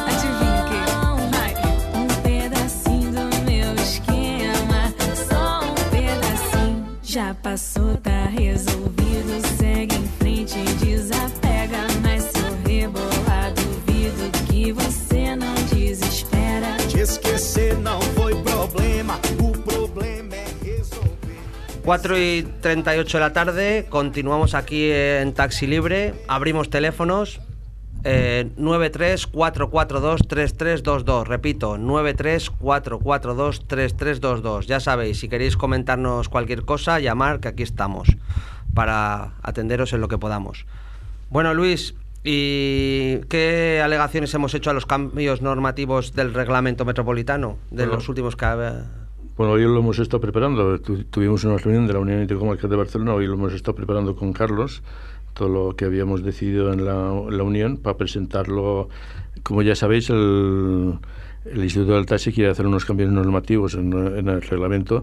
Adivinha o que? Vai. Um pedacinho do meu esquema, só um passou, tá resolvido. Segue em frente, desapega. Mas se eu rebolar, duvido que você não desespera. Te esquecer não foi problema, o problema é resolver. cuatro y treinta y ocho de la tarde, continuamos aquí en Taxi Libre, abrimos teléfonos. Eh, nueve tres cuatro cuatro dos tres tres dos dos, repito, nueve tres cuatro cuatro dos tres tres dos dos. Ya sabéis, si queréis comentarnos cualquier cosa, llamar, que aquí estamos para atenderos en lo que podamos. Bueno, Luis, ¿y qué alegaciones hemos hecho a los cambios normativos del reglamento metropolitano de Bueno, los últimos que ha- Bueno, hoy lo hemos estado preparando. Tu- tuvimos una reunión de la Unión Intercomarcal de Barcelona, hoy lo hemos estado preparando con Carlos, todo lo que habíamos decidido en la, en la Unión, para presentarlo. Como ya sabéis, el, el Instituto del Taxi quiere hacer unos cambios normativos en, en el reglamento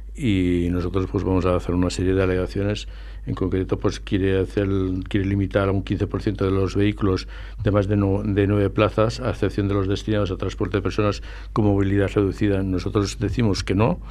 y nosotros pues vamos a hacer una serie de alegaciones. En concreto, pues quiere hacer, quiere limitar a un quince por ciento de los vehículos de más de, no, de nueve plazas, a excepción de los destinados a transporte de personas con movilidad reducida. Nosotros decimos que no,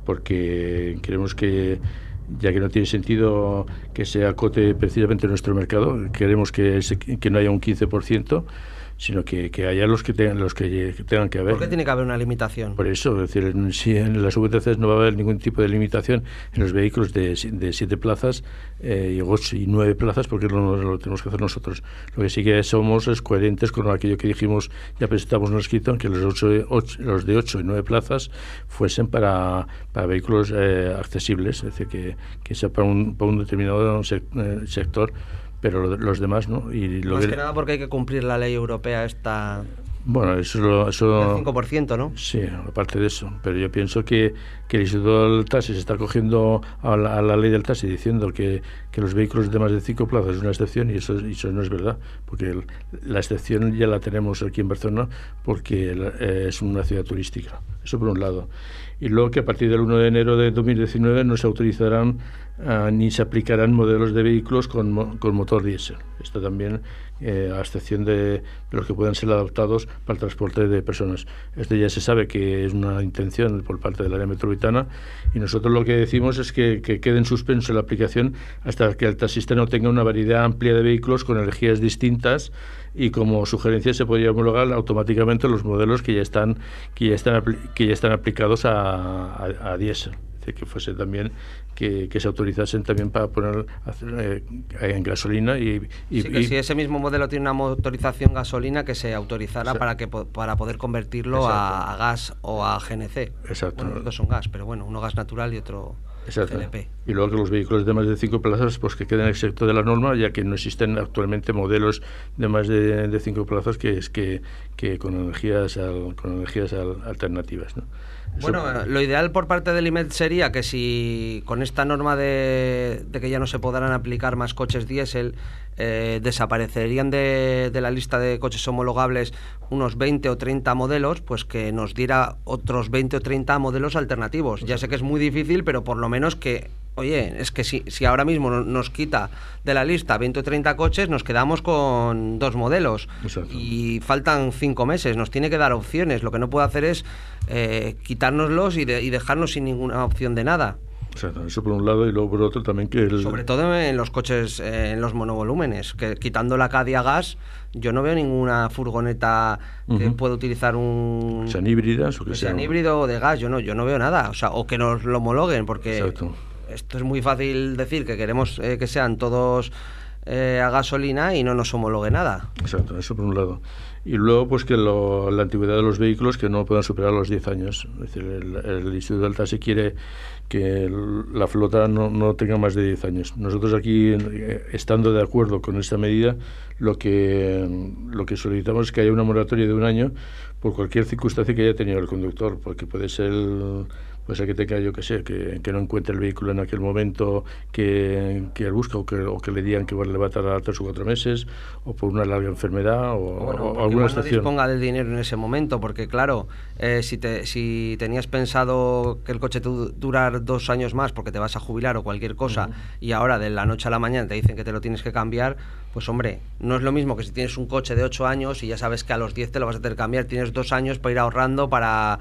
porque creemos que, ya que no tiene sentido que se acote precisamente nuestro mercado, queremos que, se, que no haya un quince por ciento, sino que, que haya los que tengan los que, que tengan que haber. ¿Por qué tiene que haber una limitación? Por eso, es decir, en, si en las V T Cs no va a haber ningún tipo de limitación en los vehículos de, de siete plazas eh, y ocho y nueve plazas, porque lo, lo tenemos que hacer nosotros. Lo que sí que somos es coherentes con aquello que dijimos, ya presentamos un escrito, en que los, ocho, ocho, los de ocho y nueve plazas fuesen para, para vehículos eh, accesibles, es decir, que, que sea para un, para un determinado sec, eh, sector, pero los demás no. Y lo Más que, que nada porque hay que cumplir la ley europea esta bueno, eso, lo, eso del cinco por ciento, ¿no? Sí, aparte de eso. Pero yo pienso que, que el Instituto del Taxi se está acogiendo a la, a la ley del taxi diciendo que, que los vehículos de más de cinco plazas es una excepción, y eso, y eso no es verdad, porque el, la excepción ya la tenemos aquí en Barcelona porque eh, es una ciudad turística. Eso por un lado. Y luego que a partir del uno de enero de dos mil diecinueve no se autorizarán uh, ni se aplicarán modelos de vehículos con, mo con motor diésel. Esto también, eh, a excepción de, de los que puedan ser adaptados para el transporte de personas. Esto ya se sabe que es una intención por parte del área metropolitana, y nosotros lo que decimos es que, que quede en suspenso la aplicación hasta que el taxista no tenga una variedad amplia de vehículos con energías distintas, y como sugerencia se podría homologar automáticamente los modelos que ya están que ya están que ya están aplicados a, a, a diésel. Que fuese también que, que se autorizasen también para poner eh, en gasolina y, y, sí, que y si ese mismo modelo tiene una motorización gasolina, que se autorizara, o sea, para que para poder convertirlo a, a gas o a G N C. Exacto. Bueno, los dos son gas, pero bueno, uno gas natural y otro Exacto. C L P. Y luego que los vehículos de más de cinco plazas pues que queden exentos de la norma, ya que no existen actualmente modelos de más de, de cinco plazas que es que, que con energías al, con energías al, alternativas, ¿no? Eso, bueno, lo ideal por parte del I M E D sería que si con esta norma de, de que ya no se podrán aplicar más coches diésel, eh, desaparecerían de, de la lista de coches homologables unos veinte o treinta modelos, pues que nos diera otros veinte o treinta modelos alternativos. Ya sé que es muy difícil, pero por lo menos que, oye, es que si, si ahora mismo nos quita de la lista veinte o treinta coches, nos quedamos con dos modelos. Exacto. Y faltan cinco meses, nos tiene que dar opciones. Lo que no puede hacer es eh, quitárnoslos y, de, y dejarnos sin ninguna opción de nada. Exacto, eso por un lado, y luego por otro también que... El... Sobre todo en los coches, eh, en los monovolúmenes, que quitando la Caddy a gas, yo no veo ninguna furgoneta que uh-huh. pueda utilizar un... Sean híbridas o que, que sean... sean híbrido o de gas, yo no, yo no veo nada. O sea, o que nos lo homologuen, porque Exacto. Esto es muy fácil decir que queremos eh, que sean todos eh, a gasolina y no nos homologue nada. Exacto, eso por un lado. Y luego, pues que lo, la antigüedad de los vehículos que no puedan superar los diez años. Es decir, el, el Instituto del Taxi quiere que el, la flota no, no tenga más de diez años. Nosotros aquí, eh, estando de acuerdo con esta medida, lo que, lo que solicitamos es que haya una moratoria de un año por cualquier circunstancia que haya tenido el conductor, porque puede ser... Pues que tenga, yo que sé, que, que no encuentre el vehículo en aquel momento que, que él busca, o que, o que le digan que bueno, le va a tardar tres o cuatro meses, o por una larga enfermedad, o, bueno, o alguna no estación. disponga del dinero en ese momento, porque claro, eh, si, te, si tenías pensado que el coche te durar dos años más porque te vas a jubilar o cualquier cosa, uh-huh. y ahora de la noche a la mañana te dicen que te lo tienes que cambiar, pues hombre, no es lo mismo que si tienes un coche de ocho años y ya sabes que a los diez te lo vas a tener que cambiar, tienes dos años para ir ahorrando para...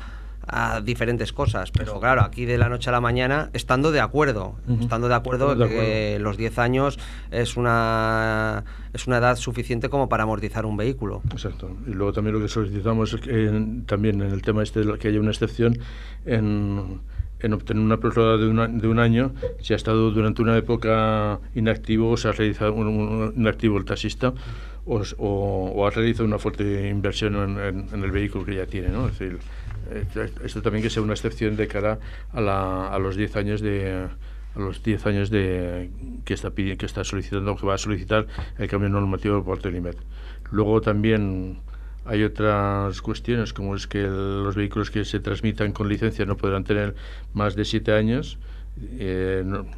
a diferentes cosas, pero claro, aquí de la noche a la mañana, estando de acuerdo, uh-huh. estando de acuerdo de que acuerdo. los diez años es una es una edad suficiente como para amortizar un vehículo. Exacto. Y luego también lo que solicitamos es que en, también en el tema este de que haya una excepción en, en obtener una prórroga de, una, de un año si ha estado durante una época inactivo o se ha realizado un, un inactivo el taxista o, o, o ha realizado una fuerte inversión en, en, en el vehículo que ya tiene, ¿no? Es decir, esto también que sea una excepción de cara a, la, a los diez años de a los diez años de que está que está solicitando que va a solicitar el cambio normativo por parte del I M E T. Luego también hay otras cuestiones, como es que el, los vehículos que se transmitan con licencia no podrán tener más de siete años. Eh, no,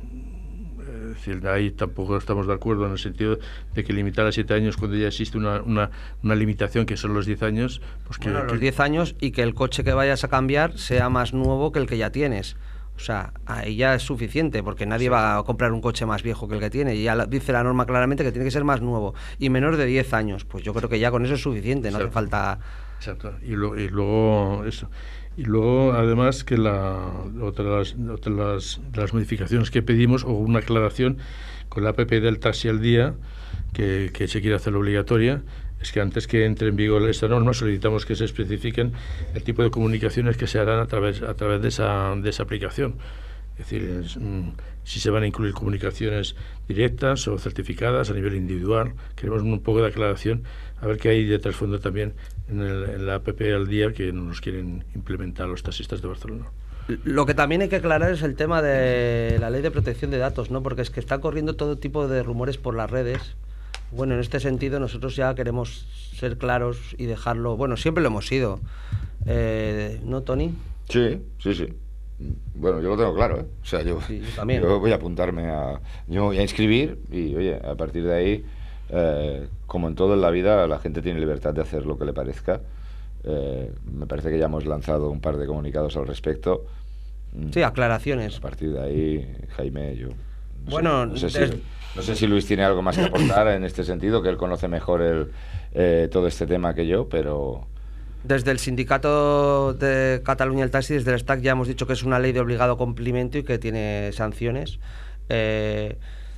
es decir, ahí tampoco estamos de acuerdo en el sentido de que limitar a siete años cuando ya existe una, una, una limitación que son los diez años. Pues que, bueno, que... los diez años y que el coche que vayas a cambiar sea más nuevo que el que ya tienes. O sea, ahí ya es suficiente, porque nadie sí. va a comprar un coche más viejo que el que tiene. Y ya la, dice la norma claramente que tiene que ser más nuevo y menor de diez años. Pues yo creo que ya con eso es suficiente, no Exacto. hace falta... Exacto. Y, lo, y luego eso. Y luego, además, que la otra de las, otra de las, de las modificaciones que pedimos, o una aclaración con la A P P del taxi al día, que, que se quiere hacer obligatoria, es que antes que entre en vigor esta norma solicitamos que se especifiquen el tipo de comunicaciones que se harán a través a través de esa de esa aplicación. Es decir, es, mm, si se van a incluir comunicaciones directas o certificadas a nivel individual. Queremos un poco de aclaración, a ver qué hay de trasfondo también en, el, en la A P P al día que nos quieren implementar los taxistas de Barcelona. Lo que también hay que aclarar es el tema de la ley de protección de datos, ¿no? Porque es que está corriendo todo tipo de rumores por las redes. Bueno, en este sentido nosotros ya queremos ser claros y dejarlo... Bueno, siempre lo hemos sido. Eh, ¿No, Tony? Sí, sí, sí. Bueno, yo lo tengo claro, ¿eh? O sea, yo, sí, yo, también. yo voy a apuntarme a... Yo voy a inscribir y, oye, a partir de ahí, eh, como en todo en la vida, la gente tiene libertad de hacer lo que le parezca. Eh, me parece que ya hemos lanzado un par de comunicados al respecto. Sí, aclaraciones. A partir de ahí, Jaime, yo... No bueno, sé, no, sé si, no sé si Luis tiene algo más que aportar en este sentido, que él conoce mejor el, eh, todo este tema que yo, pero... Desde el Sindicato de Cataluña del Taxi, desde el S T A C, ya hemos dicho que es una ley de obligado cumplimiento y que tiene sanciones. Eh,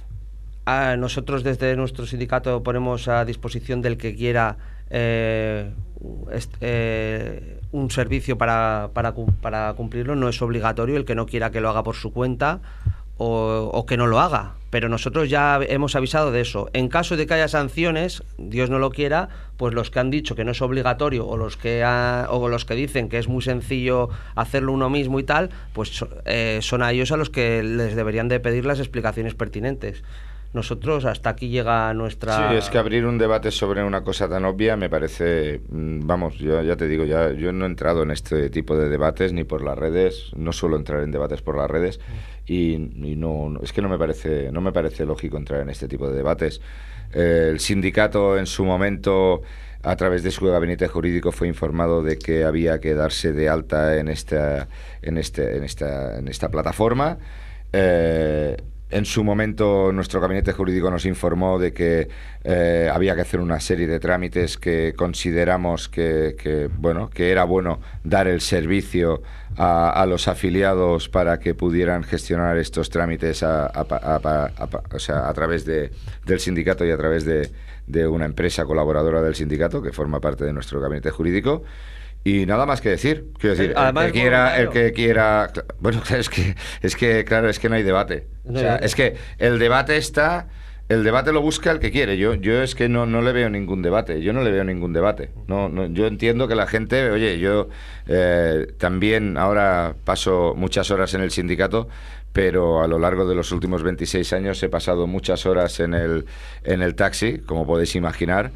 a nosotros desde nuestro sindicato ponemos a disposición del que quiera eh, est, eh, un servicio para, para, para cumplirlo. No es obligatorio, el que no quiera que lo haga por su cuenta o, o que no lo haga, pero nosotros ya hemos avisado de eso. En caso de que haya sanciones, Dios no lo quiera, pues los que han dicho que no es obligatorio o los que ha, o los que dicen que es muy sencillo hacerlo uno mismo y tal, pues eh, son a ellos a los que les deberían de pedir las explicaciones pertinentes. Nosotros hasta aquí llega nuestra... Sí, es que abrir un debate sobre una cosa tan obvia me parece... Vamos, yo ya te digo, ya yo no he entrado en este tipo de debates ni por las redes, no suelo entrar en debates por las redes y, y no, no es que no me parece no me parece lógico entrar en este tipo de debates. Eh, el sindicato en su momento, a través de su gabinete jurídico, fue informado de que había que darse de alta en esta en este en esta en esta plataforma. Eh, En su momento nuestro gabinete jurídico nos informó de que eh, había que hacer una serie de trámites que consideramos que, que, bueno, que era bueno dar el servicio a, a los afiliados para que pudieran gestionar estos trámites a, a, a, a, a, o sea, a través de, del sindicato y a través de, de una empresa colaboradora del sindicato que forma parte de nuestro gabinete jurídico. Y nada más que decir, quiero decir, Además, el que quiera, el que quiera, bueno, es que, es que, claro, es que no hay debate. No o sea, hay es que el debate está, el debate lo busca el que quiere. Yo, yo es que no, no le veo ningún debate. Yo no le veo ningún debate. No, no, yo entiendo que la gente, oye, yo eh, también ahora paso muchas horas en el sindicato, pero a lo largo de los últimos veintiséis años he pasado muchas horas en el, en el taxi, como podéis imaginar,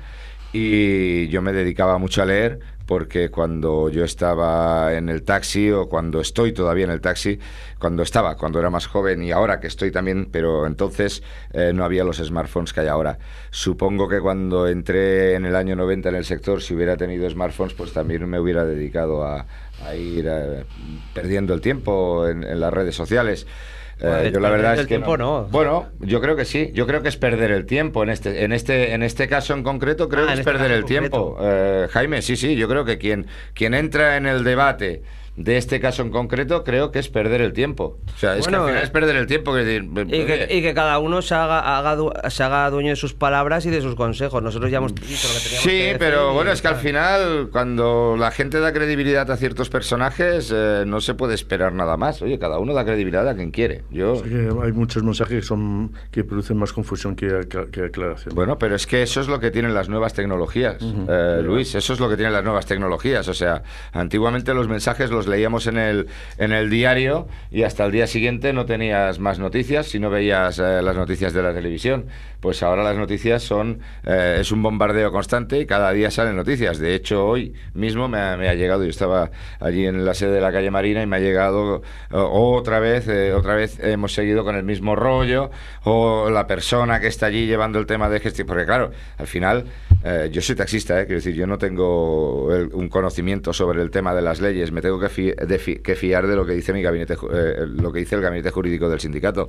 y yo me dedicaba mucho a leer, porque cuando yo estaba en el taxi, o cuando estoy todavía en el taxi, cuando estaba, cuando era más joven y ahora que estoy también, pero entonces eh, no había los smartphones que hay ahora. Supongo que cuando entré en el año noventa en el sector, si hubiera tenido smartphones, pues también me hubiera dedicado a, a ir eh, perdiendo el tiempo en, en las redes sociales. Eh, yo la verdad es que no. no. Bueno, yo creo que sí. Yo creo que es perder el tiempo en este, en este, en este caso en concreto. Creo ah, que es este perder el concreto. tiempo. Eh, Jaime, sí, sí. Yo creo que quien, quien entra en el debate de este caso en concreto, creo que es perder el tiempo. O sea, es Bueno, que al final eh, es perder el tiempo. Que decir, Y que, y que cada uno se haga, haga du- se haga dueño de sus palabras y de sus consejos. Nosotros ya hemos dicho lo que teníamos que Sí, decir pero y bueno, es que al tal. final, cuando la gente da credibilidad a ciertos personajes, eh, no se puede esperar nada más. Oye, cada uno da credibilidad a quien quiere. Yo... O sea que hay muchos mensajes que, son, que producen más confusión que, acla- que aclaración. Bueno, pero es que eso es lo que tienen las nuevas tecnologías, Ujú. eh, Luis, eso es lo que tienen las nuevas tecnologías. O sea, antiguamente los mensajes los leíamos en el, en el diario y hasta el día siguiente no tenías más noticias si no veías eh, las noticias de la televisión. Pues ahora las noticias son, eh, es un bombardeo constante y cada día salen noticias. De hecho, hoy mismo me ha, me ha llegado, yo estaba allí en la sede de la calle Marina y me ha llegado eh, otra vez, eh, otra vez hemos seguido con el mismo rollo, o la persona que está allí llevando el tema de gestión, porque claro, al final eh, yo soy taxista, eh, quiero decir, yo no tengo el- un conocimiento sobre el tema de las leyes, me tengo que, fi- de fi- que fiar de lo que dice mi gabinete, ju- eh, lo que dice el gabinete jurídico del sindicato.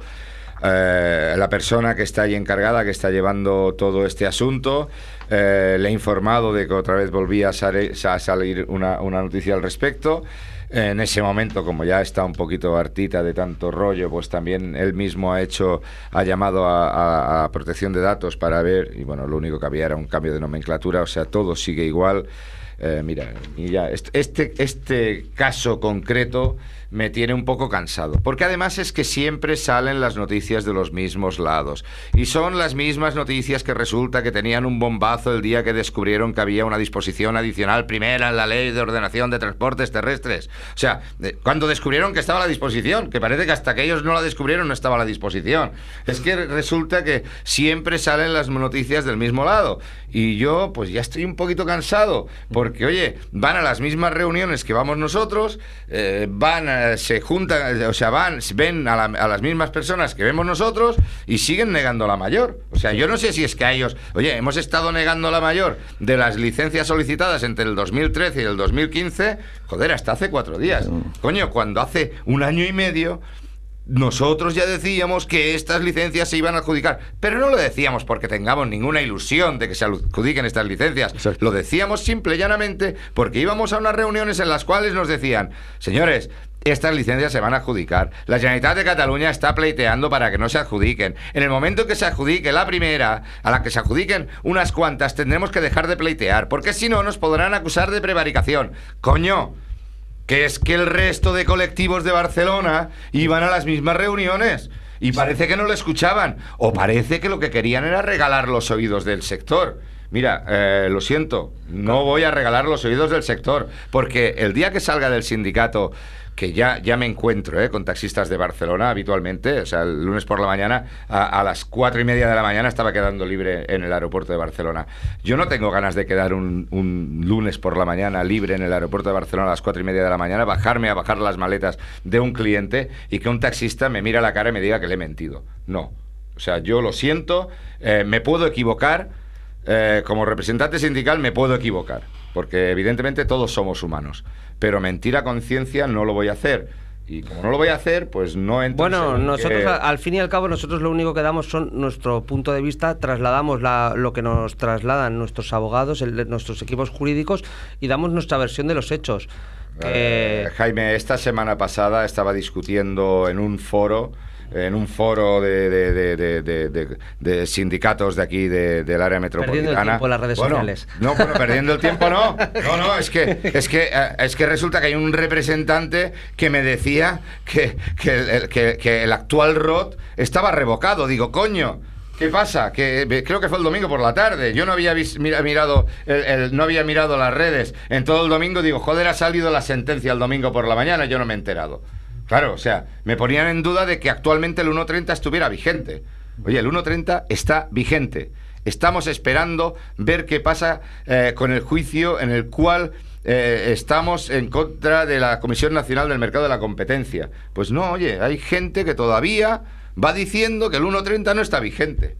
Eh, la persona que está ahí encargada, que está llevando todo este asunto, eh, le he informado de que otra vez volvía a, sale- a salir una, una noticia al respecto. En ese momento, como ya está un poquito hartita de tanto rollo, pues también él mismo ha hecho, ha llamado a, a- a protección de datos para ver, y bueno, lo único que había era un cambio de nomenclatura, o sea, todo sigue igual. Eh, mira, y ya, este, este, este caso concreto me tiene un poco cansado, porque además es que siempre salen las noticias de los mismos lados, y son las mismas noticias que resulta que tenían un bombazo el día que descubrieron que había una disposición adicional primera en la Ley de Ordenación de Transportes Terrestres. O sea, eh, cuando descubrieron que estaba la disposición, que parece que hasta que ellos no la descubrieron no estaba la disposición. Es que resulta que siempre salen las noticias del mismo lado, y yo pues ya estoy un poquito cansado, porque oye, van a las mismas reuniones que vamos nosotros, eh, van a se juntan, o sea, van, ven a, la, a las mismas personas que vemos nosotros y siguen negando la mayor. O sea, yo no sé si es que a ellos, oye, hemos estado negando la mayor de las licencias solicitadas entre el dos mil trece y el dos mil quince, joder, hasta hace cuatro días. Coño, cuando hace un año y medio nosotros ya decíamos que estas licencias se iban a adjudicar, pero no lo decíamos porque tengamos ninguna ilusión de que se adjudiquen estas licencias. Exacto. Lo decíamos simple y llanamente porque íbamos a unas reuniones en las cuales nos decían, señores, estas licencias se van a adjudicar. La Generalitat de Cataluña está pleiteando para que no se adjudiquen. En el momento que se adjudique la primera, a la que se adjudiquen unas cuantas, tendremos que dejar de pleitear, porque si no nos podrán acusar de prevaricación. ¡Coño! Que es que el resto de colectivos de Barcelona iban a las mismas reuniones y parece que no lo escuchaban, o parece que lo que querían era regalar los oídos del sector. Mira, eh, lo siento, no voy a regalar los oídos del sector, porque el día que salga del sindicato, que ya, ya me encuentro eh, con taxistas de Barcelona habitualmente, o sea, el lunes por la mañana, a, a las cuatro y media de la mañana estaba quedando libre en el aeropuerto de Barcelona. Yo no tengo ganas de quedar un, un lunes por la mañana libre en el aeropuerto de Barcelona a las cuatro y media de la mañana, bajarme a bajar las maletas de un cliente y que un taxista me mire a la cara y me diga que le he mentido. No. O sea, yo lo siento, eh, me puedo equivocar, eh, como representante sindical me puedo equivocar, porque evidentemente todos somos humanos, pero mentir a conciencia no lo voy a hacer, y como no lo voy a hacer, pues no entro. Bueno, en nosotros que... a- al fin y al cabo nosotros lo único que damos son nuestro punto de vista, trasladamos la, lo que nos trasladan nuestros abogados, el, nuestros equipos jurídicos, y damos nuestra versión de los hechos. Que... Eh, Jaime, esta semana pasada estaba discutiendo en un foro, en un foro de, de, de, de, de, de, de sindicatos de aquí, de, del área metropolitana. Perdiendo el tiempo en las redes bueno, sociales. No, bueno, perdiendo el tiempo no. No, no, es que, es que, eh, es que resulta que hay un representante que me decía que, que, el, que, que el actual R O T estaba revocado. Digo, coño, ¿qué pasa? Que creo que fue el domingo por la tarde. Yo no había vis, mira, mirado el, el, no había mirado las redes en todo el domingo. Digo, joder, ha salido la sentencia el domingo por la mañana. Yo no me he enterado. Claro, o sea, me ponían en duda de que actualmente el uno treinta estuviera vigente. Oye, el uno treinta está vigente. Estamos esperando ver qué pasa eh, con el juicio en el cual eh, estamos en contra de la Comisión Nacional del Mercado de la Competencia. Pues no, oye, hay gente que todavía va diciendo que el uno treinta no está vigente.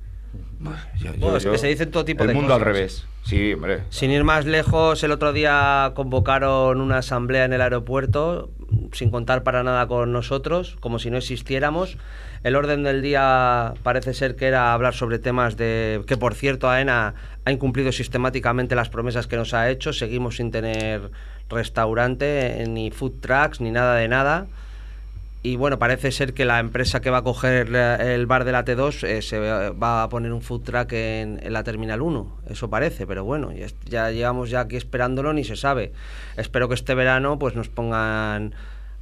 Yo, yo, Bueno, es yo, que se dicen todo tipo el de mundo cosas. al revés. Sí, hombre. Sin ir más lejos, el otro día convocaron una asamblea en el aeropuerto, sin contar para nada con nosotros, como si no existiéramos. El orden del día parece ser que era hablar sobre temas de... que, por cierto, AENA ha incumplido sistemáticamente las promesas que nos ha hecho. Seguimos sin tener restaurante, ni food trucks, ni nada de nada. Y bueno, parece ser que la empresa que va a coger el bar de la T dos eh, se va a poner un food truck en, en la Terminal uno, eso parece, pero bueno, ya, ya llevamos ya aquí esperándolo, ni se sabe. Espero que este verano pues nos pongan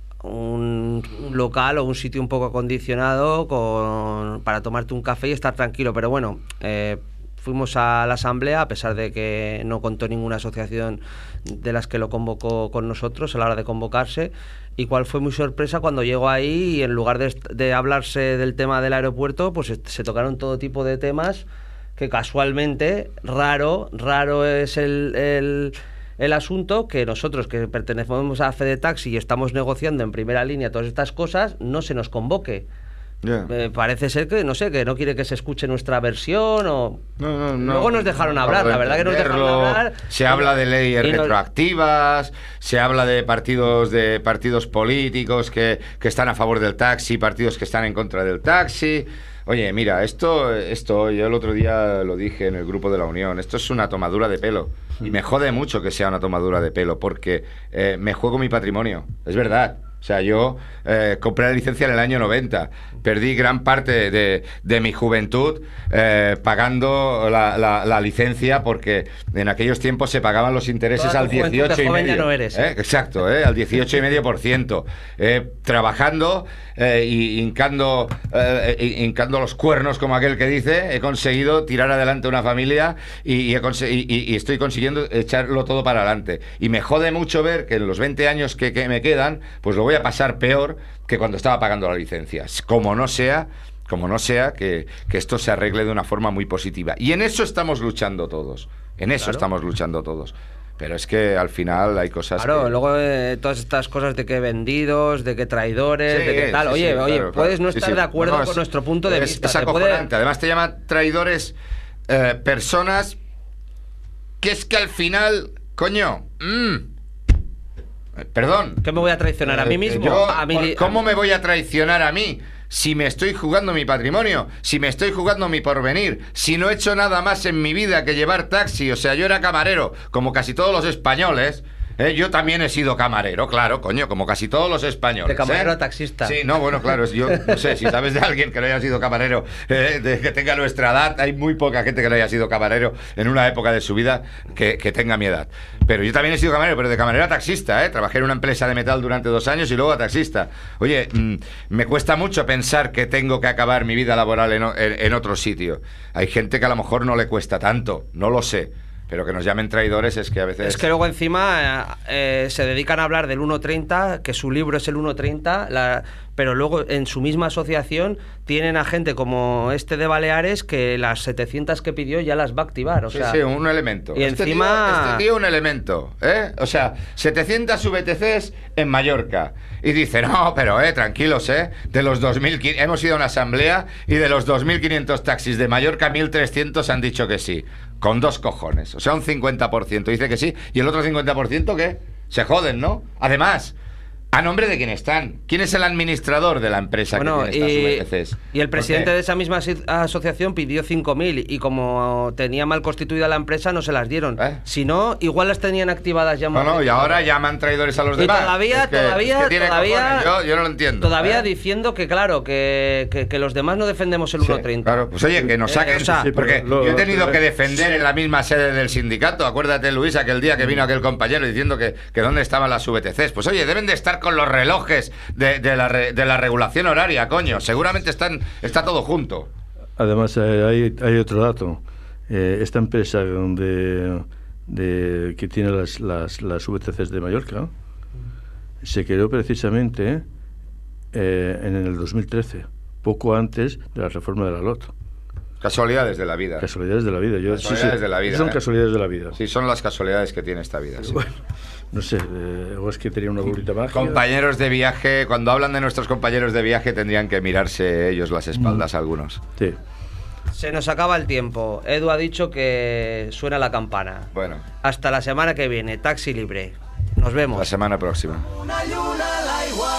un, un local o un sitio un poco acondicionado con, para tomarte un café y estar tranquilo, pero bueno, eh, fuimos a la asamblea, a pesar de que no contó ninguna asociación de las que lo convocó con nosotros a la hora de convocarse, y cuál fue mi sorpresa cuando llego ahí y en lugar de, de hablarse del tema del aeropuerto, pues se tocaron todo tipo de temas que casualmente, raro, raro es el, el, el asunto, que nosotros que pertenecemos a Fede Taxi y estamos negociando en primera línea todas estas cosas, no se nos convoque. Yeah. Eh, parece ser que, no sé, que no quiere que se escuche nuestra versión o... No, no, no. Luego nos dejaron hablar, la verdad que nos dejaron hablar. Se habla de leyes retroactivas, nos... se habla de partidos de partidos políticos que, que están a favor del taxi, partidos que están en contra del taxi. Oye, mira, esto, esto yo el otro día lo dije en el grupo de la Unión, esto es una tomadura de pelo. Y me jode mucho que sea una tomadura de pelo, porque eh, me juego mi patrimonio, es verdad. O sea, yo eh, compré la licencia en el año noventa, perdí gran parte de, de mi juventud eh, pagando la, la, la licencia, porque en aquellos tiempos se pagaban los intereses al dieciocho y medio. No eres, ¿eh? ¿eh? Exacto, ¿eh? Al dieciocho y medio por ciento. Eh, trabajando eh, y hincando, eh, hincando los cuernos, como aquel que dice, he conseguido tirar adelante una familia y, y, he y, y estoy consiguiendo echarlo todo para adelante. Y me jode mucho ver que en los veinte años que, que me quedan, pues lo voy a pasar peor que cuando estaba pagando la licencia. Como no sea, como no sea que, que esto se arregle de una forma muy positiva. Y en eso estamos luchando todos. En eso claro. estamos luchando todos. Pero es que al final hay cosas Claro, que... luego eh, todas estas cosas de que vendidos, de que traidores, sí, de que tal. Sí, oye, sí, oye, claro, puedes claro. no estar sí, sí. de acuerdo no, no, con es, nuestro punto de es, vista. Es acojonante. Puede... Además te llaman traidores eh, personas que es que al final, coño... Mmm, Perdón. ¿Qué me voy a traicionar a mí mismo? Yo, a mí, ¿Cómo a mí... me voy a traicionar a mí? Si me estoy jugando mi patrimonio, si me estoy jugando mi porvenir, si no he hecho nada más en mi vida que llevar taxi, o sea, yo era camarero, como casi todos los españoles. ¿Eh? Yo también he sido camarero, claro, coño, como casi todos los españoles. De camarero ¿eh? a taxista. Sí, no, bueno, claro, yo no sé, si sabes de alguien que no haya sido camarero, eh, de, que tenga nuestra edad, hay muy poca gente que no haya sido camarero en una época de su vida que, que tenga mi edad. Pero yo también he sido camarero, pero de camarero a taxista, ¿eh? Trabajé en una empresa de metal durante dos años y luego a taxista. Oye, mmm, me cuesta mucho pensar que tengo que acabar mi vida laboral en, en, en otro sitio. Hay gente que a lo mejor no le cuesta tanto, no lo sé. Pero que nos llamen traidores es que a veces... Es que luego encima eh, se dedican a hablar del uno treinta, que su libro es el uno treinta, la... pero luego en su misma asociación tienen a gente como este de Baleares que las setecientas que pidió ya las va a activar. O sí, sea, sí, un elemento. Y este encima... Tío, este tío un elemento, ¿eh? O sea, setecientas V T Cs en Mallorca. Y dice, no, pero, eh, tranquilos, ¿eh? De los dos mil... Hemos ido a una asamblea y de los dos mil quinientos taxis de Mallorca, mil trescientos han dicho que sí. Con dos cojones. O sea, un cincuenta por ciento dice que sí. ¿Y el otro cincuenta por ciento qué? Se joden, ¿no? Además, ¿a nombre de quién están? ¿Quién es el administrador de la empresa bueno, que tiene y, estas V T Cs? Y el presidente de esa misma asociación pidió cinco mil y como tenía mal constituida la empresa no se las dieron. ¿Eh? Si no, igual las tenían activadas ya. No, no, y ahora llaman traidores a los demás. Y todavía, es que, todavía, es que todavía... Yo, yo no lo entiendo. Todavía ¿eh? diciendo que, claro, que, que, que los demás no defendemos el sí, uno treinta. Claro, pues oye, que nos saquen... Eh, o sea, sí, porque lo, yo he tenido lo, que defender sí. en la misma sede del sindicato. Acuérdate, Luis, aquel día que vino aquel compañero diciendo que, que dónde estaban las V T Cs. Pues oye, deben de estar con los relojes De, de, la re, de la regulación horaria, coño. Seguramente están, está todo junto. Además, eh, hay, hay otro dato. Eh, esta empresa donde, de, que tiene las, las, las V T Cs de Mallorca se creó precisamente eh, en el dos mil trece, poco antes de la reforma de la LOT. Casualidades de la vida. Casualidades de la vida. Yo, casualidades sí, sí, de la vida. Son ¿eh? casualidades de la vida. Sí, son las casualidades que tiene esta vida. Sí. Bueno, no sé, eh, o es que tenía una bolita mágica. Compañeros de viaje, cuando hablan de nuestros compañeros de viaje tendrían que mirarse ellos las espaldas, mm. algunos. Sí. Se nos acaba el tiempo. Edu ha dicho que suena la campana. Bueno. Hasta la semana que viene. Taxi libre. Nos vemos. La semana próxima. Una lluna a l'aigua.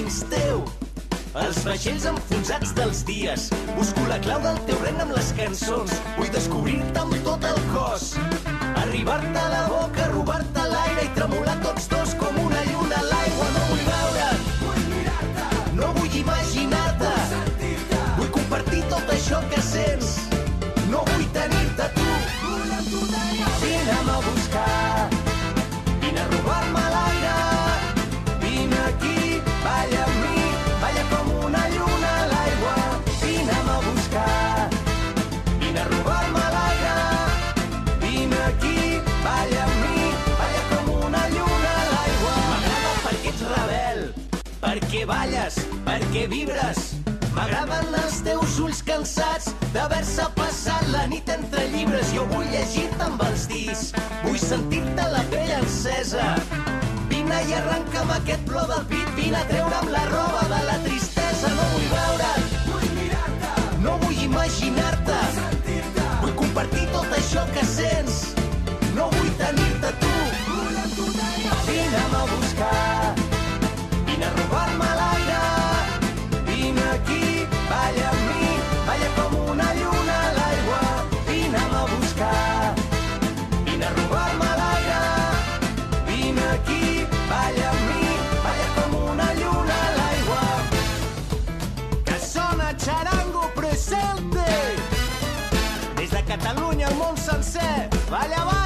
dins teu. Els vaixells enfonsats dels dies. Busco la clau del teu regne amb les cançons. Vull descobrir-te amb tot el cos. Arribar-te a la boca, robar-te l'aire i tremolar tots dos com una lluna a l'aigua. No vull veure't, vull mirar-te. No vull imaginar-te, vull sentir-te. Vull compartir tot això que sents. No vull tenir-te tu. Vull amb tu d'allò. Vine'm a buscar, vine a robar-me l'aire. Vine aquí, balla amb mi, balla com una lluna a l'aigua. Vine'm a buscar, vine a robar-me l'aire. Vine aquí, balla amb mi, balla com una lluna a l'aigua. M'agrada perquè ets rebel, perquè balles, perquè vibres. M'agraden els teus ulls cansats d'haver-se passat la nit entre llibres. Jo vull llegir-te amb els dits, vull sentir-te la pell encesa. Vine i arrenca'm aquest plor del pit, vine a treure'm la roba de la tristesa. No vull veure't, vull mirar-te. No vull imaginar-te, vull sentir-te. Vull compartir tot això que sents. No vull tenir-te tu. Vull amb tu d'allò. Vine'm a buscar, vine a robar-me l'aire. Vine aquí, balla amb mi, balla com una lluna a l'aigua. Vine'm a buscar, vine a robar-me l'aire. Vine aquí, balla amb mi, balla com una lluna a l'aigua. Que sona Charango Presente. Des de Catalunya al món sencer, balla, balla.